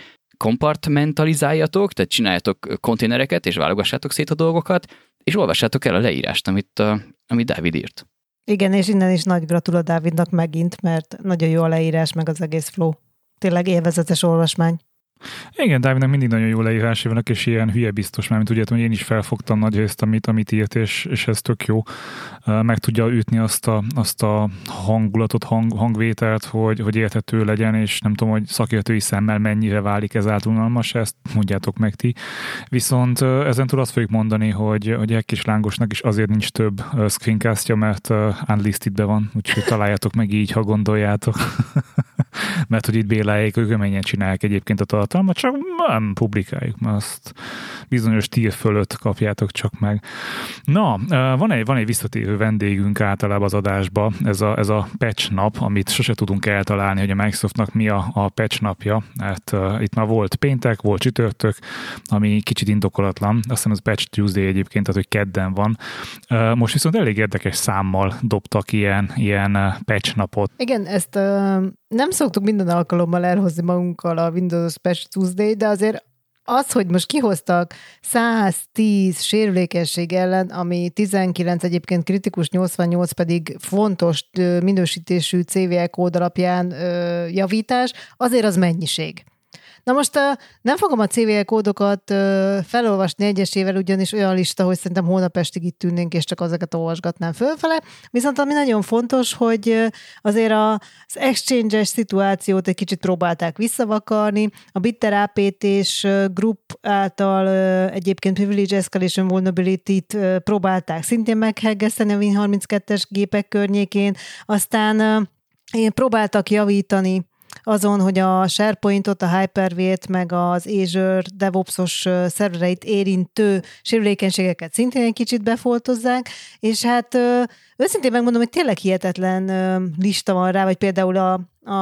kompartmentalizáljatok, tehát csináljatok konténereket, és válogassátok szét a dolgokat, és olvassátok el a leírást, amit, a, amit Dávid írt. Igen, és innen is nagy gratula Dávidnak megint, mert nagyon jó a leírás, meg az egész flow. Tényleg élvezetes olvasmány. Igen, Dávidnak mindig nagyon jó leírásai vannak, és ilyen hülye biztos, mert mint tudjátok, hogy én is felfogtam nagy részt, amit, amit írt, és, és ez tök jó. Meg tudja ütni azt a, azt a hangulatot, hang, hangvételt, hogy, hogy érthető legyen, és nem tudom, hogy szakértői szemmel mennyire válik ez általunalmas, ezt mondjátok meg ti. Viszont ezen túl azt fogjuk mondani, hogy, hogy egy kis lángosnak is azért nincs több screencastja, mert unlistedbe van, úgyhogy találjátok meg így, ha gondoljátok. Mert hogy itt Béláék, ők mennyien csinálják egyébként a tartalmat, csak nem publikáljuk, mert azt bizonyos tír fölött kapjátok csak meg. Na, van egy, van egy visszatérő vendégünk általában az adásba, ez a, ez a patch nap, amit sose tudunk eltalálni, hogy a Microsoftnak mi a, a patch napja. Hát uh, itt már volt péntek, volt csütörtök, ami kicsit indokolatlan. Azt hiszem ez Patch Tuesday egyébként, tehát hogy kedden van. Uh, most viszont elég érdekes számmal dobtak ilyen, ilyen patch napot. Igen, ezt uh, nem szoktuk minden alkalommal elhozni magunkkal a Windows Patch Tuesday, de azért az, hogy most kihoztak száz tíz sérülékenység ellen, ami tizenkilenc egyébként kritikus, nyolcvannyolc pedig fontos minősítésű cé vé e kód alapján javítás, azért az mennyiség. Na most nem fogom a cé vé e kódokat felolvasni egyesével, ugyanis olyan lista, hogy szerintem hónap estig itt tűnnénk, és csak azokat olvasgatnám fölfele. Viszont ami nagyon fontos, hogy azért az exchange-es szituációt egy kicsit próbálták visszavakarni. A Bitter á pé té-s group által egyébként Privilege Escalation Vulnerability-t próbálták szintén meghegeszteni a Win harminckettes gépek környékén. Aztán próbáltak javítani azon, hogy a SharePointot, a Hyper-V-t, meg az Azure DevOps-os szervereit érintő sérülékenységeket szintén egy kicsit befoltozzák, és hát őszintén megmondom, hogy tényleg hihetetlen lista van rá, vagy például a,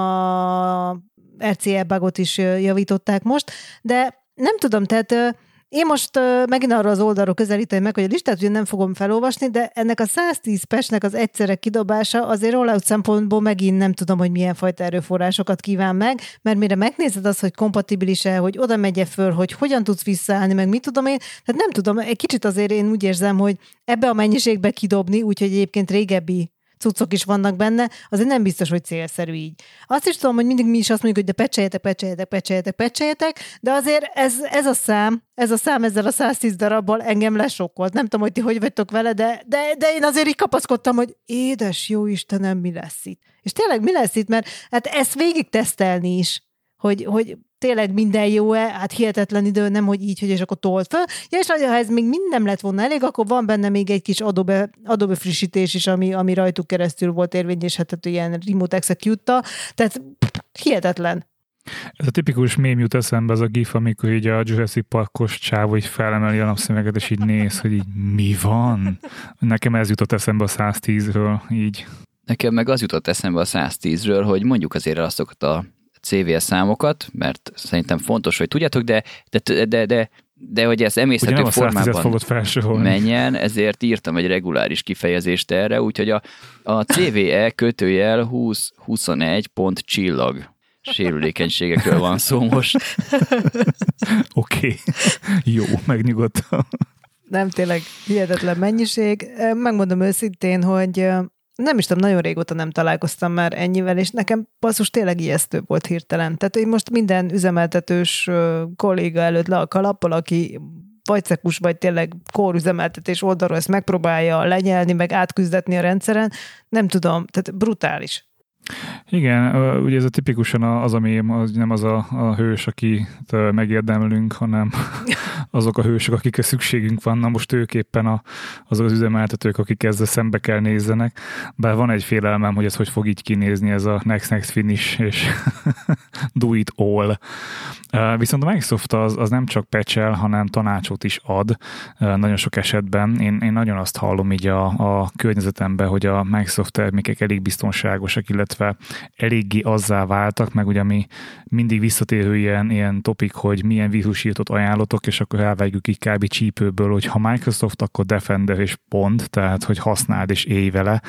a er cé e bugot is javították most, de nem tudom, tehát én most uh, megint arra az oldalról közelítem meg, hogy a listát ugye nem fogom felolvasni, de ennek a száztíz patchnek az egyszerre kidobása azért rollout szempontból megint nem tudom, hogy milyen fajta erőforrásokat kíván meg, mert mire megnézed azt, hogy kompatibilis-e, hogy oda megye föl, hogy hogyan tudsz visszaállni, meg mit tudom én, tehát nem tudom, egy kicsit azért én úgy érzem, hogy ebbe a mennyiségbe kidobni, úgyhogy egyébként régebbi cuccok is vannak benne, azért nem biztos, hogy célszerű így. Azt is tudom, hogy mindig mi is azt mondjuk, hogy de pecseljetek, pecseljetek, pecseljetek, pecseljetek, de azért ez, ez a szám, ez a szám ezzel a száztíz darabbal engem lesokkolt. Nem tudom, hogy ti hogy vagytok vele, de, de, de én azért így kapaszkodtam, hogy édes jó Istenem, mi lesz itt. És tényleg mi lesz itt, mert hát ezt végig tesztelni is, hogy, hogy tényleg minden jó-e, hát hihetetlen idő, nem, hogy így, hogy és akkor told föl. Ja, és ha ez még mind nem lett volna elég, akkor van benne még egy kis Adobe, Adobe frissítés is, ami, ami rajtuk keresztül volt érvényesíthető ilyen remote execute-tal. Tehát hihetetlen. Ez a tipikus mém jut eszembe, az a gif, amikor így a Jurassic Parkos csávó így felemeli a napszöveget, és így néz, hogy így mi van? Nekem ez jutott eszembe a száztízről, így. Nekem meg az jutott eszembe a száztízről, hogy mondjuk azért azokat a cé vé es számokat, mert szerintem fontos, hogy tudjátok, de, de, de, de, de hogy ez emészhető formában menjen, ezért írtam egy reguláris kifejezést erre, úgyhogy a, a cé vé e kötőjel húsz huszonegy pont csillag sérülékenységekről van szó most. Oké, okay. Jó, megnyugodtam. Nem, tényleg hihetetlen mennyiség. Megmondom őszintén, hogy nem is tudom, nagyon régóta nem találkoztam már ennyivel, és nekem basszus tényleg ijesztő volt hirtelen. Tehát én most minden üzemeltetős kolléga előtt le a kalappal, aki vagy cekus, vagy tényleg kórüzemeltetés oldalról ezt megpróbálja lenyelni, meg átküzdetni a rendszeren, nem tudom, tehát brutális. Igen, ugye ez a tipikusan az a mém, az nem az a, a hős, akit megérdemlünk, hanem azok a hősök, akikre szükségünk van. Na most ők éppen a, azok az üzemeltetők, akik ezzel szembe kell nézzenek. Bár van egy félelmem, hogy ez hogy fog így kinézni, ez a next, next finish, és do it all. Viszont a Microsoft az, az nem csak patchel, hanem tanácsot is ad nagyon sok esetben. Én, én nagyon azt hallom így a, a környezetemben, hogy a Microsoft termékek elég biztonságosak, illetve eléggé azzá váltak, meg ugye mi mindig visszatérő ilyen, ilyen topik, hogy milyen vírusírtot ajánlotok, és akkor elvágjuk így kb. Csípőből, hogy ha Microsoft, akkor Defender és pont, tehát hogy használd és élj vele.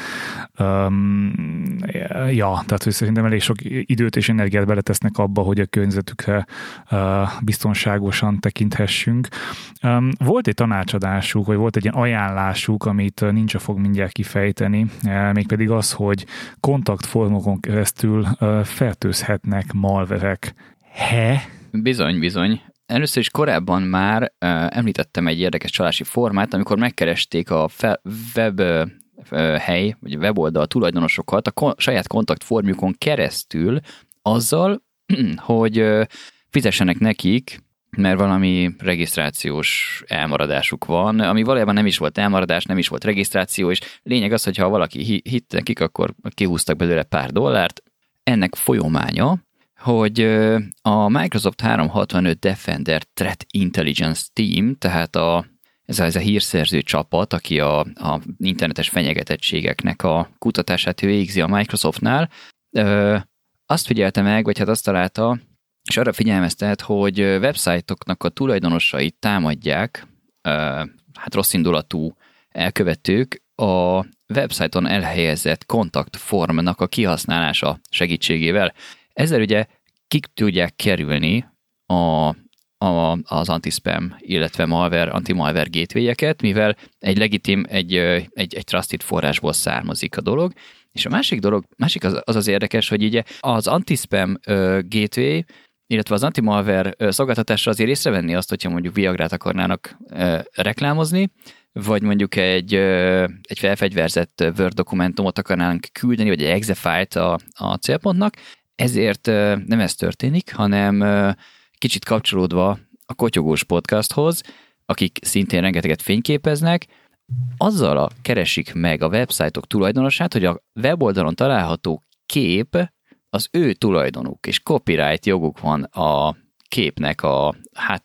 Um, ja, tehát hogy szerintem elég sok időt és energiát beletesznek abba, hogy a környezetükre uh, biztonságosan tekinthessünk. Um, volt egy tanácsadásuk, vagy volt egy ilyen ajánlásuk, amit nincs a fog mindjárt kifejteni, uh, mégpedig az, hogy kontaktformokon keresztül uh, fertőzhetnek malverek. He? Bizony, bizony. Először is korábban már uh, említettem egy érdekes csalási formát, amikor megkeresték a fe- web uh, hely, vagy weboldal tulajdonosokat a kon- saját kontaktformjukon keresztül azzal, hogy uh, fizessenek nekik, mert valami regisztrációs elmaradásuk van, ami valójában nem is volt elmaradás, nem is volt regisztráció, és lényeg az, hogy ha valaki hitt nekik, akkor kihúztak belőle pár dollárt. Ennek folyamánya, hogy a Microsoft háromszázhatvanöt Defender Threat Intelligence Team, tehát a, ez, a, ez a hírszerző csapat, aki a, a internetes fenyegetettségeknek a kutatását végzi a Microsoftnál, ö, azt figyelte meg, vagy hát azt találta, és arra figyelmeztet, hogy websájtoknak a tulajdonosait támadják, hát rosszindulatú elkövetők a websájton elhelyezett kontaktformnak a kihasználása segítségével. Ezzel ugye kik tudják kerülni a, a, az anti-spam, illetve malware, anti-malware gateway-eket, mivel egy legitim, egy, egy, egy trusted forrásból származik a dolog. És a másik dolog, másik az az, az érdekes, hogy ugye az anti-spam uh, gateway, illetve az anti-malware uh, szolgáltatásra azért észrevenni azt, hogyha mondjuk Viagrát akarnának uh, reklámozni, vagy mondjuk egy, uh, egy felfegyverzett Word dokumentumot akarnánk küldeni, vagy egy exe file-t a, a célpontnak. Ezért uh, nem ez történik, hanem uh, kicsit kapcsolódva a Kotyogós podcasthoz, akik szintén rengeteget fényképeznek, azzal a keresik meg a websájtok tulajdonosát, hogy a weboldalon található kép az ő tulajdonuk és copyright joguk van a képnek a, hát,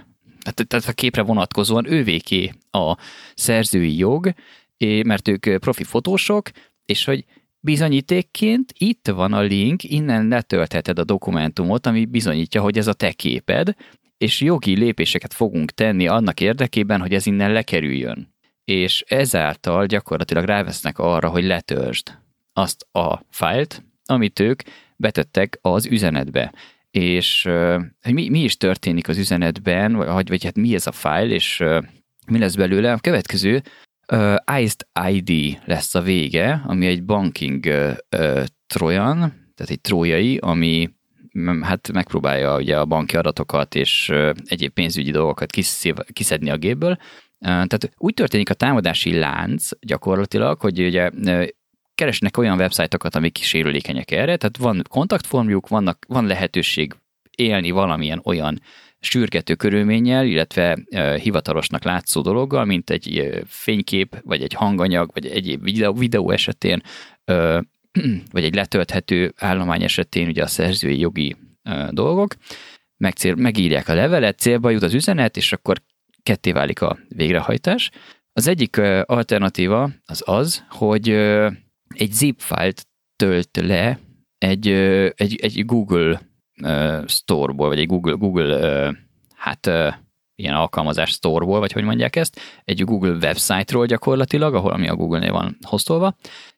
tehát a képre vonatkozóan ővéké a szerzői jog, mert ők profi fotósok, és hogy bizonyítékként itt van a link, innen letöltheted a dokumentumot, ami bizonyítja, hogy ez a te képed, és jogi lépéseket fogunk tenni annak érdekében, hogy ez innen lekerüljön. És ezáltal gyakorlatilag rávesznek arra, hogy letöltsd azt a fájlt, amit ők betettek az üzenetbe. És hogy mi, mi is történik az üzenetben, vagy, vagy hát mi ez a fájl, és mi lesz belőle. A következő uh, Iced i dé lesz a vége, ami egy banking uh, uh, trojan, tehát egy trójai, ami hát megpróbálja ugye a banki adatokat és uh, egyéb pénzügyi dolgokat kiszív, kiszedni a gépből. Uh, tehát úgy történik a támadási lánc gyakorlatilag, hogy ugye uh, keresnek olyan websájtokat, amik sérülékenyek erre, tehát van kontaktformjuk, vannak, van lehetőség élni valamilyen olyan sürgető körülménnyel, illetve uh, hivatalosnak látszó dologgal, mint egy uh, fénykép, vagy egy hanganyag, vagy egyéb videó, videó esetén, uh, vagy egy letölthető állomány esetén ugye a szerzői jogi uh, dolgok, Megcél, megírják a levelet, célba jut az üzenet, és akkor ketté válik a végrehajtás. Az egyik uh, alternatíva az az, hogy uh, egy zip fájlt tölt le egy, egy, egy Google uh, Store-ból, vagy egy Google, Google uh, hát uh, ilyen alkalmazás Store-ból, vagy hogy mondják ezt, egy Google website-ról gyakorlatilag, ahol ami a Google-nél van hostolva,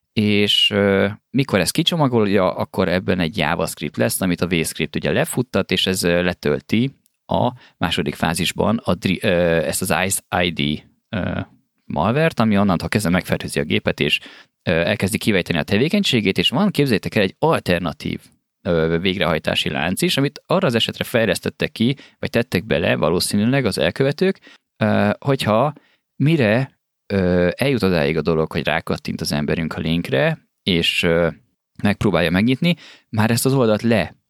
és uh, mikor ezt kicsomagolja, akkor ebben egy JavaScript lesz, amit a VScript ugye lefuttat, és ez uh, letölti a második fázisban a, uh, ezt az Iced i dé uh, malvert, ami onnantól kezdve megfertőzi a gépet, és elkezdi kivejteni a tevékenységét, és van, képzeljétek el, egy alternatív végrehajtási lánc is, amit arra az esetre fejlesztettek ki, vagy tettek bele valószínűleg az elkövetők, hogyha mire eljut odáig a dolog, hogy rákattint az emberünk a linkre, és megpróbálja megnyitni, már ezt az oldalt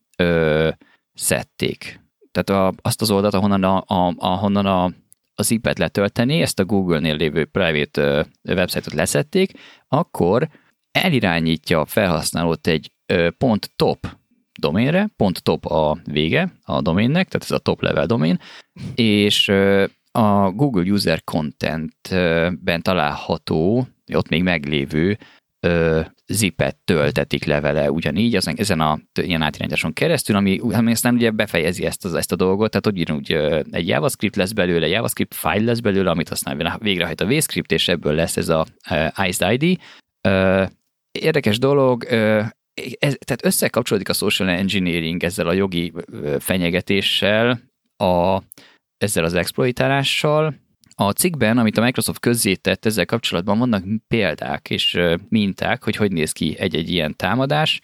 leszedték. Tehát a, azt az oldalt, ahonnan a, a, ahonnan a az i pé-t letölteni, ezt a Google-nél lévő private uh, website-ot leszették, akkor elirányítja a felhasználót egy uh, .top doménre, .top a vége a doménnek, tehát ez a top level domén, és uh, a Google User Content-ben található, ott még meglévő uh, zipet töltetik levele ugyanígy, ezen, ezen a ilyen átirányításon keresztül, ami, ami aztán ugye befejezi ezt, az, ezt a dolgot, tehát ugyanúgy egy JavaScript lesz belőle, JavaScript file lesz belőle, amit aztán végrehajt a VScript, és ebből lesz ez a uh, Iced i dé. Uh, érdekes dolog, uh, ez, tehát összekapcsolódik a social engineering ezzel a jogi fenyegetéssel, a, ezzel az exploitálással. A cikkben, amit a Microsoft közzétett, ezzel kapcsolatban vannak példák és minták, hogy hogy néz ki egy-egy ilyen támadás.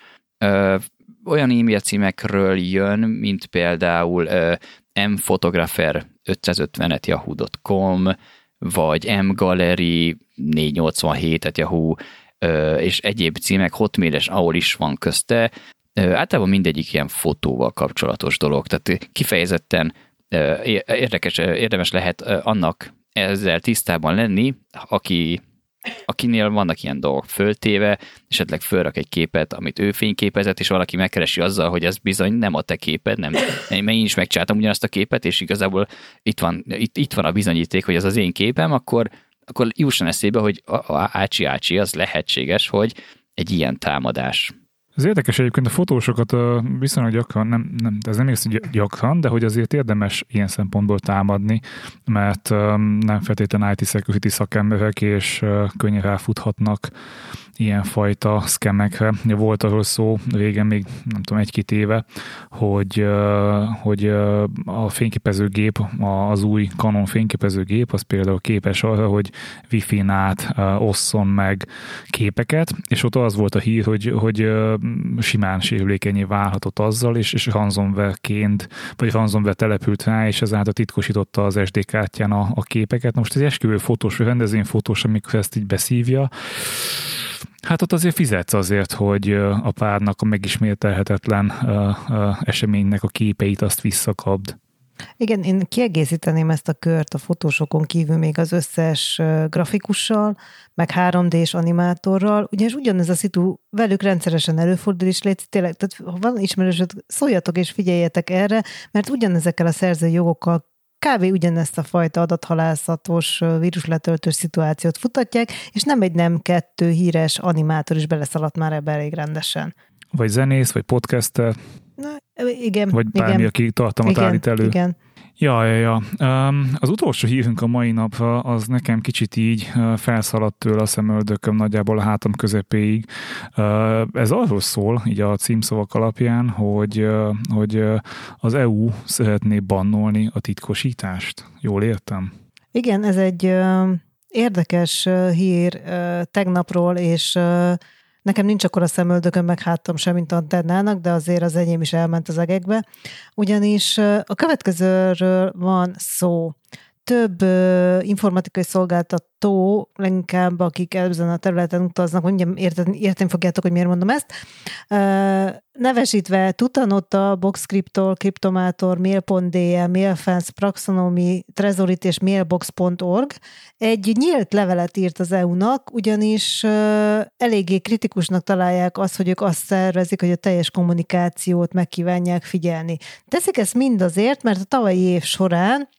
Olyan e-mail címekről jön, mint például mphotographer ötszázötven at yahoo dot com, vagy mgallery négyszáznyolcvanhét at yahoo, és egyéb címek, hotmail-es, ahol is van közte. Általában mindegyik ilyen fotóval kapcsolatos dolog, tehát kifejezetten érdekes, érdemes lehet annak ezzel tisztában lenni, aki, akinél vannak ilyen dolgok föltéve, esetleg fölrak egy képet, amit ő fényképezett, és valaki megkeresi azzal, hogy ez bizony nem a te képed, nem. Én is megcsináltam ugyanazt a képet, és igazából itt van, itt, itt van a bizonyíték, hogy az az én képem, akkor, akkor jusson eszébe, hogy ácsi-ácsi, az lehetséges, hogy egy ilyen támadás. Ez érdekes egyébként, a fotósokat viszonylag gyakran, nem, nem, ez nem érsz gyakran, de hogy azért érdemes ilyen szempontból támadni, mert nem feltétlenül i té security szakemberek, és könnyen ráfuthatnak ilyenfajta szkemekre. Volt arról szó régen, még nem tudom, egy-két éve, hogy, hogy a fényképezőgép, az új Canon fényképezőgép, az például képes arra, hogy Wi-Fi-n át osszon meg képeket, és ott az volt a hír, hogy, hogy simán sérülékenyé válhatott azzal, és, és ransomware-ként, vagy ransomware települt rá, és ezáltal titkosította az es dé kártyán a, a képeket. Na most az esküvő fotós, vagy rendezvényfotós, amikor ezt így beszívja, hát ott azért fizetsz azért, hogy a párnak a megismételhetetlen eseménynek a képeit azt visszakapd. Igen, én kiegészíteném ezt a kört a fotósokon kívül még az összes grafikussal, meg három dés animátorral, ugyanis ugyanez a szitu velük rendszeresen előfordul, és légy, tényleg, tehát ha van ismerősöd, szóljatok és figyeljetek erre, mert ugyanezekkel a szerzői jogokkal kb. Ugyanezt a fajta adathalászatos, vírusletöltős szituációt futatják, és nem egy nem kettő híres animátor is beleszaladt már ebbe elég rendesen. Vagy zenész, vagy podcaster. Na, igen. Vagy bármi, igen, aki tartalmat igen, állít elő. Igen. Ja, ja, ja. Az utolsó hírünk a mai napra, az nekem kicsit így felszaladt tőle a szemöldököm nagyjából a hátam közepéig. Ez arról szól, így a címszavak alapján, hogy, hogy az é u szeretné bannolni a titkosítást. Jól értem? Igen, ez egy érdekes hír tegnapról, és nekem nincs akkor a szemöldökön, meg hátam sem, mint antennának, de azért az enyém is elment az egekbe. Ugyanis a következőről van szó. Több uh, informatikai szolgáltató, leginkább akik ezen a területen utaznak, mondjam, érteni, érteni fogjátok, hogy miért mondom ezt, uh, nevesítve Tutanota, Boxcryptol, Cryptomator, Mail.dm, Mailfence, Praxonomy, Trezorit és Mailbox pont org egy nyílt levelet írt az é u-nak, ugyanis uh, eléggé kritikusnak találják azt, hogy ők azt szervezik, hogy a teljes kommunikációt megkívánják figyelni. Teszik ezt mind azért, mert a tavalyi év során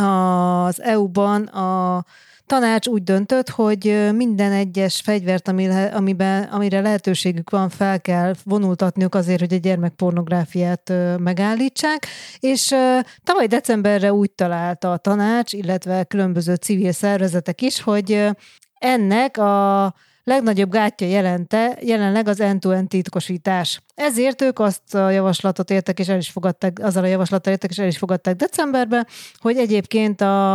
az é u-ban a tanács úgy döntött, hogy minden egyes fegyvert, amiben, amire lehetőségük van, fel kell vonultatniuk azért, hogy a gyermekpornográfiát megállítsák, és tavaly decemberre úgy találta a tanács, illetve különböző civil szervezetek is, hogy ennek a legnagyobb gátja jelente, jelenleg az end-to-end titkosítás. Ezért ők azt a javaslatot értek, és el is fogadták, azzal a javaslattal értek, és el is fogadták decemberben, hogy egyébként a,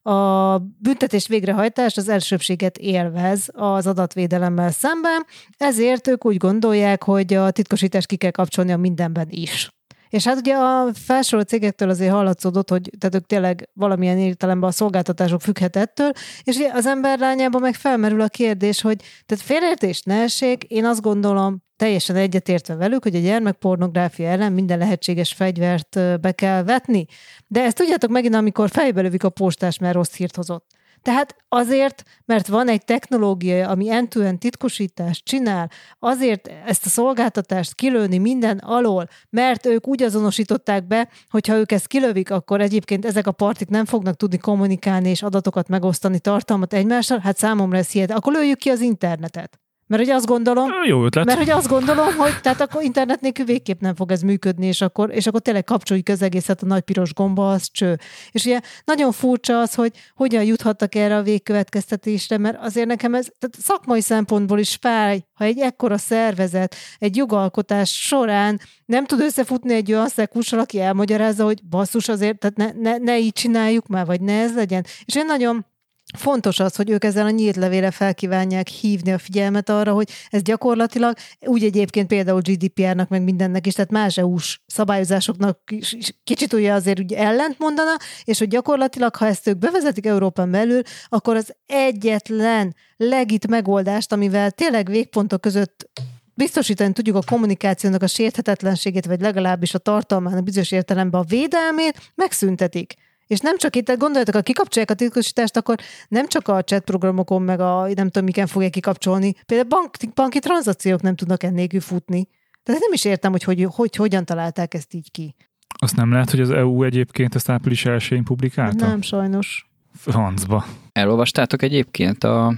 a büntetés végrehajtás az elsőbséget élvez az adatvédelemmel szemben, ezért ők úgy gondolják, hogy a titkosítást ki kell kapcsolni a mindenben is. És hát ugye a felsorolt cégektől azért hallatszódott, hogy tehát ők tényleg valamilyen értelemben a szolgáltatások függhetettől, és ugye az ember lányában meg felmerül a kérdés, hogy tehát félreértés ne essék, én azt gondolom, teljesen egyetértve velük, hogy a gyermekpornográfia ellen minden lehetséges fegyvert be kell vetni. De ezt tudjátok megint, amikor fejbe lövik a postás, mert rossz hírt hozott. Tehát azért, mert van egy technológia, ami end-to-end titkosítást csinál, azért ezt a szolgáltatást kilőni minden alól, mert ők úgy azonosították be, hogy ha ők ezt kilövik, akkor egyébként ezek a partik nem fognak tudni kommunikálni és adatokat megosztani, tartalmat egymással, hát számomra ez hihet. Akkor lőjük ki az internetet. Mert hogy azt gondolom, Jó ötlet. mert hogy azt gondolom, hogy tehát akkor internet nélkül végképp nem fog ez működni, és akkor, és akkor tényleg kapcsoljuk az egészet, a nagy piros gomba, az cső. És ugye nagyon furcsa az, hogy hogyan juthattak erre a végkövetkeztetésre, mert azért nekem ez tehát szakmai szempontból is fáj, ha egy ekkora szervezet egy jogalkotás során nem tud összefutni egy olyan szekussal, aki elmagyarázza, hogy basszus azért, tehát ne, ne, ne így csináljuk már, vagy ne ez legyen. És én nagyon fontos az, hogy ők ezzel a nyílt levélre felkívánják hívni a figyelmet arra, hogy ez gyakorlatilag úgy egyébként például gé dé pé er-nak meg mindennek is, tehát más é u-s szabályozásoknak kicsit ugye azért ugye ellent mondana, és hogy gyakorlatilag, ha ezt ők bevezetik Európán belül, akkor az egyetlen legit megoldást, amivel tényleg végpontok között biztosítani tudjuk a kommunikációnak a sérthetetlenségét, vagy legalábbis a tartalmának bizonyos értelemben a védelmét, megszüntetik. És nem csak itt, gondoljatok, ha kikapcsolják a titkosítást, akkor nem csak a chat programokon, meg a nem tudom, miken fogják kikapcsolni. Például bank, banki tranzakciók nem tudnak ennélkül futni. Tehát nem is értem, hogy, hogy, hogy hogyan találták ezt így ki. Azt nem lehet, hogy az é u egyébként ezt április elsején publikálta? Nem, sajnos. Francba. Elolvastátok egyébként a,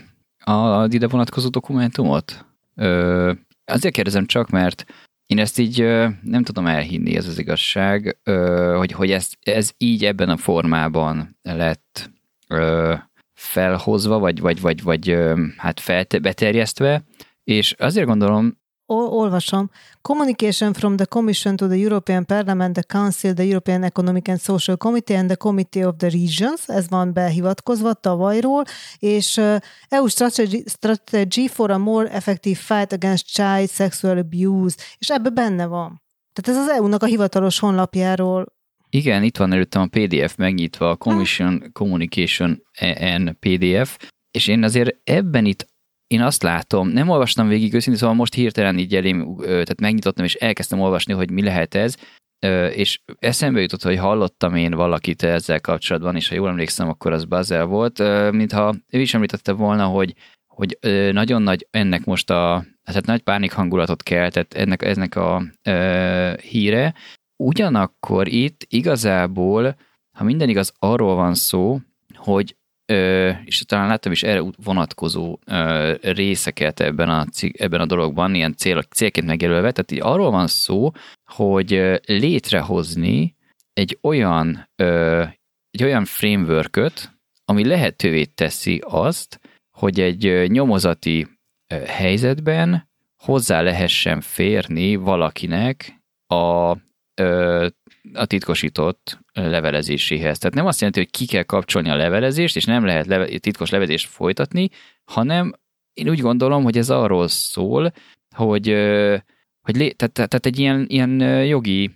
a ide vonatkozó dokumentumot? Ö, azért kérdezem csak, mert én ezt így nem tudom elhinni, ez az igazság, hogy, hogy ez, ez így ebben a formában lett felhozva, vagy, vagy, vagy, vagy hát felte, beterjesztve, és azért gondolom, Olvasom. Communication from the Commission to the European Parliament, the Council, the European Economic and Social Committee and the Committee of the Regions, ez van behivatkozva tavalyról, és é u strategy, strategy for a more effective fight against child sexual abuse, és ebbe benne van. Tehát ez az é u-nak a hivatalos honlapjáról. Igen, itt van előttem a pé dé ef megnyitva, a Commission ha. Communication en pé dé ef, és én azért ebben itt én azt látom, nem olvastam végig őszintén, szóval most hirtelen így elém, tehát megnyitottam, és elkezdtem olvasni, hogy mi lehet ez. és eszembe jutott, hogy hallottam én valakit ezzel kapcsolatban, és ha jól emlékszem, akkor az Bazel volt, mintha ő is említette volna, hogy, hogy nagyon nagy ennek most a, tehát nagy pánik hangulatot keltett ennek, ennek a ö, híre. Ugyanakkor itt igazából, ha minden igaz, arról van szó, hogy Ö, és talán láttam is erre vonatkozó ö, részeket ebben a, ebben a dologban, ilyen cél, célként megjelölve, tehát így arról van szó, hogy ö, létrehozni egy olyan, ö, egy olyan frameworköt, ami lehetővé teszi azt, hogy egy ö, nyomozati ö, helyzetben hozzá lehessen férni valakinek a ö, a titkosított levelezéséhez. Tehát nem azt jelenti, hogy ki kell kapcsolni a levelezést, és nem lehet leve, titkos levelezést folytatni, hanem én úgy gondolom, hogy ez arról szól, hogy, hogy lé, tehát, tehát egy ilyen, ilyen jogi,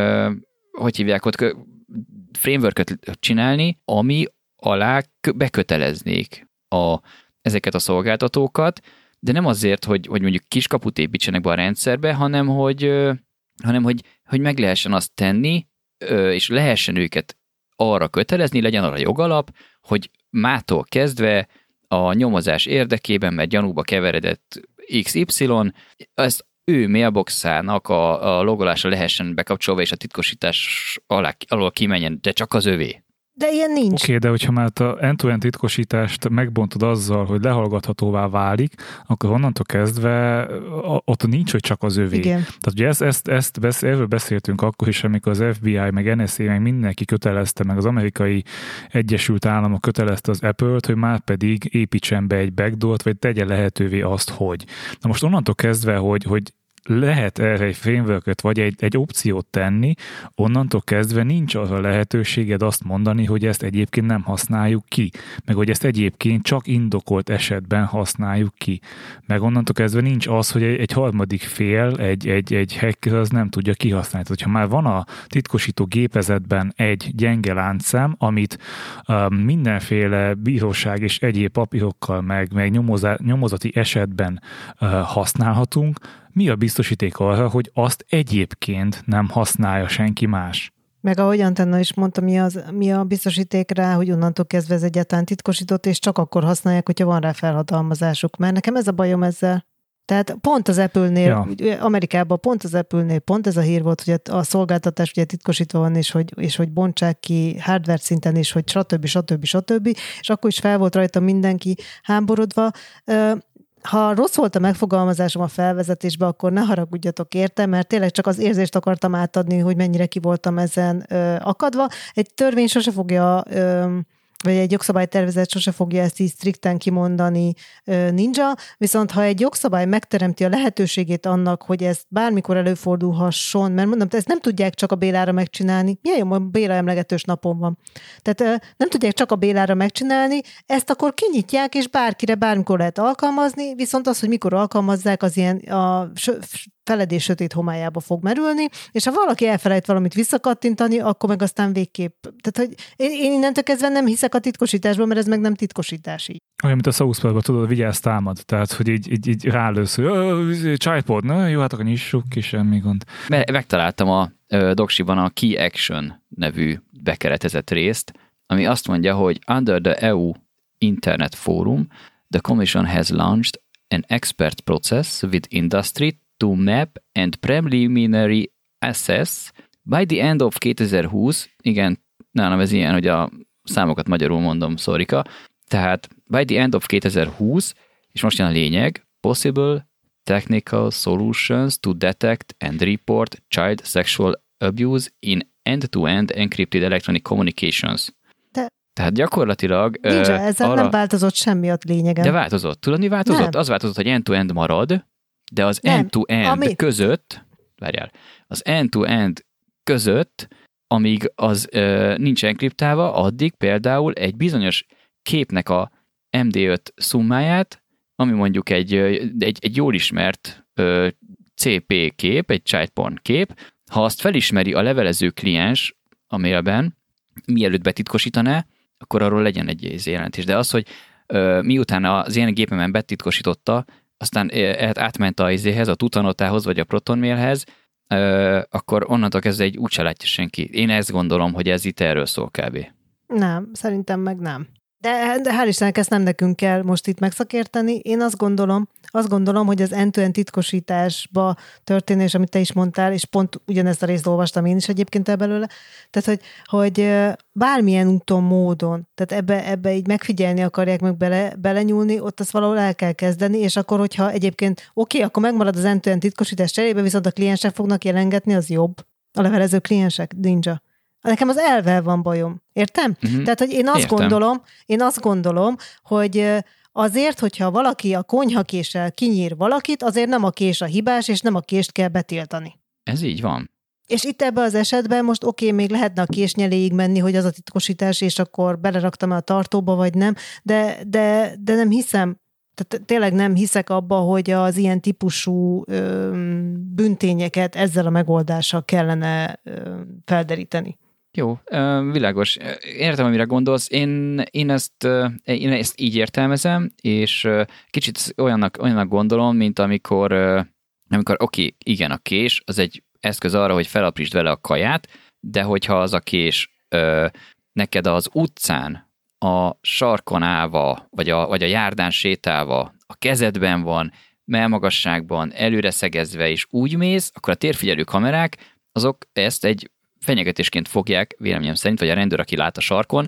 hogy hívják ott, frameworköt csinálni, ami alá beköteleznék a, ezeket a szolgáltatókat, de nem azért, hogy, hogy mondjuk kiskaput építsenek be a rendszerbe, hanem hogy hanem hogy, hogy meg lehessen azt tenni, és lehessen őket arra kötelezni, legyen arra jogalap, hogy mától kezdve a nyomozás érdekében, mert gyanúba keveredett iksz ipszilon, ezt ő mailboxának a, a logolása lehessen bekapcsolva, és a titkosítás alá, alól kimenjen, de csak az övé. De ilyen nincs. Oké, okay, de hogyha már a end-to-end titkosítást megbontod azzal, hogy lehallgathatóvá válik, akkor onnantól kezdve ott nincs, hogy csak az övé. Igen. Tehát ugye ezt, ezt, ezt besz, erről beszéltünk akkor is, amikor az ef bé i, meg en es á, meg mindenki kötelezte, meg az amerikai Egyesült Államok kötelezte az Apple-t, hogy már pedig építsen be egy backdoort, vagy tegye lehetővé azt, hogy. Na most onnantól kezdve, hogy, hogy lehet erre egy frameworköt, vagy egy, egy opciót tenni, onnantól kezdve nincs arra lehetőséged azt mondani, hogy ezt egyébként nem használjuk ki, meg hogy ezt egyébként csak indokolt esetben használjuk ki. Meg onnantól kezdve nincs az, hogy egy, egy harmadik fél, egy, egy, egy hacker az nem tudja kihasználni. Tehát, hogyha már van a titkosító gépezetben egy gyenge láncszem, amit um, mindenféle bíróság és egyéb papírokkal, meg, meg nyomozá, nyomozati esetben uh, használhatunk, mi a biztosíték arra, hogy azt egyébként nem használja senki más? Meg ahogy Antenna is mondta, mi, az, mi a biztosíték rá, hogy onnantól kezdve ez egyáltalán titkosított, és csak akkor használják, hogyha van rá felhatalmazásuk. Mert nekem ez a bajom ezzel. Tehát pont az Apple-nél, ja. Amerikában pont az Apple-nél pont ez a hír volt, hogy a szolgáltatás ugye titkosítva van, és hogy, és hogy bontsák ki hardware szinten is, hogy stb. stb. stb. És akkor is fel volt rajta mindenki háborodva. Ha rossz volt a megfogalmazásom a felvezetésbe, akkor ne haragudjatok érte, mert tényleg csak az érzést akartam átadni, hogy mennyire ki voltam ezen ö, akadva. Egy törvény sose fogja, ö, vagy egy jogszabálytervezet sose fogja ezt így strikten kimondani ö, ninja, viszont ha egy jogszabály megteremti a lehetőségét annak, hogy ez bármikor előfordulhasson, mert mondom, ezt nem tudják csak a Bélára megcsinálni. Milyen jó, a Béla emlegetős napon van. Tehát ö, nem tudják csak a Bélára megcsinálni, ezt akkor kinyitják, és bárkire bármikor lehet alkalmazni, viszont az, hogy mikor alkalmazzák, az ilyen a feledés sötét homályába fog merülni, és ha valaki elfelejt valamit visszakattintani, akkor meg aztán végképp. Tehát, hogy én innentől kezdve nem hiszek a titkosításban, mert ez meg nem titkosítás így. Olyan, mint a South Parkban, tudod, vigyázz, támad. Tehát, hogy így, így, így rálősz, hogy Childpod, na jó, hát akkor nyissuk ki, semmi gond. Megtaláltam a uh, Doksiban a Key Action nevű bekeretezett részt, ami azt mondja, hogy under the é u Internet Forum, the Commission has launched an expert process with industry to map and preliminary assess by the end of kétezer-húsz, igen, nálam ez ilyen, hogy a számokat magyarul mondom, szorika, tehát by the end of kétezer-húsz, és most jön a lényeg, possible technical solutions to detect and report child sexual abuse in end-to-end encrypted electronic communications. De Tehát gyakorlatilag... Nincs, uh, ezzel arra, nem változott semmi a lényegen. De változott. Tudod, mi változott? Nem. Az változott, hogy end-to-end marad, de az nem. end-to-end Ami? között, várjál, az end-to-end között, amíg az uh, nincs enkriptálva, addig például egy bizonyos képnek a em dé öt szummáját, ami mondjuk egy, egy, egy jól ismert uh, cé pé kép, egy child porn kép, ha azt felismeri a levelező kliens a mailben, mielőtt betitkosítaná, akkor arról legyen egy jelentés. De az, hogy uh, miután az én gépemen betitkosította, aztán uh, átment a izéhez, a Tutanotához, vagy a ProtonMailhez, akkor onnantól kezdve egy úgyse látja senki. Én ezt gondolom, hogy ez itt erről szól kb. Nem, szerintem meg nem. De, de hál' Istennek ezt nem nekünk kell most itt megszakérteni. Én azt gondolom, azt gondolom, hogy az end-to-end titkosításba történés, amit te is mondtál, és pont ugyanezt a részt olvastam én is egyébként el belőle, tehát, hogy, hogy bármilyen úton, módon, tehát ebbe, ebbe így megfigyelni akarják meg bele, belenyúlni, ott azt valahol el kell kezdeni, és akkor, hogyha egyébként oké, okay, akkor megmarad az end-to-end titkosítás cserébe, viszont a kliensek fognak jelengetni, az jobb. A levelező kliensek, ninja. Nekem az elvvel van bajom. Értem? Uh-huh. Tehát, hogy én azt Értem. gondolom, én azt gondolom, hogy azért, hogyha valaki a konyhakéssel kinyír valakit, azért nem a kés a hibás, és nem a kést kell betiltani. Ez így van. És itt ebben az esetben most oké, okay, még lehetne a késnyeléig menni, hogy az a titkosítás, és akkor beleraktam a tartóba, vagy nem, de, de, de nem hiszem, tehát tényleg nem hiszek abba, hogy az ilyen típusú ö, büntényeket ezzel a megoldással kellene ö, felderíteni. Jó, világos. Értem, amire gondolsz. Én, én, ezt, én ezt így értelmezem, és kicsit olyannak, olyannak gondolom, mint amikor, amikor oké, okay, igen, a kés az egy eszköz arra, hogy felaprítsd vele a kaját, de hogyha az a kés neked az utcán, a sarkon állva, vagy a, vagy a járdán sétálva, a kezedben van, mellmagasságban, előre szegezve, és úgy mész, akkor a térfigyelő kamerák, azok ezt egy fenyegetésként fogják, véleményem szerint, vagy a rendőr, aki lát a sarkon,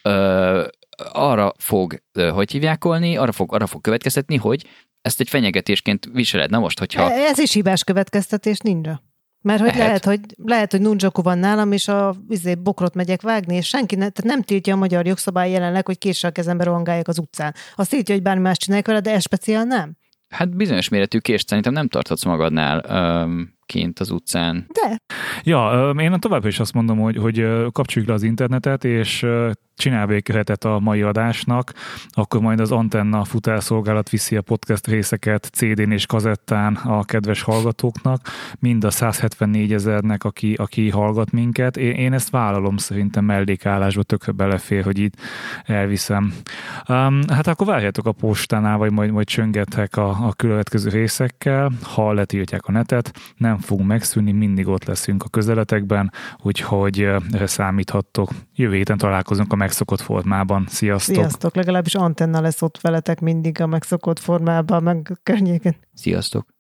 ö, arra fog, ö, hogy hívjákolni, arra fog, arra fog következtetni, hogy ezt egy fenyegetésként viseled. Na most, hogyha... Ez is hibás következtetés, ninja. Mert hogy lehet, hogy, lehet, hogy nunjaku van nálam, és a izé, bokrot megyek vágni, és senki ne, tehát nem tiltja a magyar jogszabály jelenleg, hogy késsel a kezembe rohangáljak az utcán. Azt tiltja, hogy bármi más csinálják vele, de ez speciál nem. Hát bizonyos méretű kést szerintem nem tarthatsz magadnál öm, kint az utcán. De. Ja, én továbbra is azt mondom, hogy, hogy kapcsoljuk le az internetet, és csinál végkövetet a mai adásnak, akkor majd az Antenna futárszolgálat viszi a podcast részeket cé dén és kazettán a kedves hallgatóknak, mind a száz hetvennégy ezernek, aki, aki hallgat minket. Én, én ezt vállalom, szerintem mellékállásba tökre belefér, hogy itt elviszem. Um, hát akkor várjátok a postánál, vagy majd, majd csöngetek a, a következő részekkel, ha letiltják a netet, nem fogunk megszűnni, mindig ott leszünk a közeletekben, úgyhogy erre számíthattok. Jövő héten találkozunk a megszokott formában. Sziasztok! Sziasztok! Legalábbis Antenna lesz ott veletek mindig a megszokott formában, meg környéken. Sziasztok!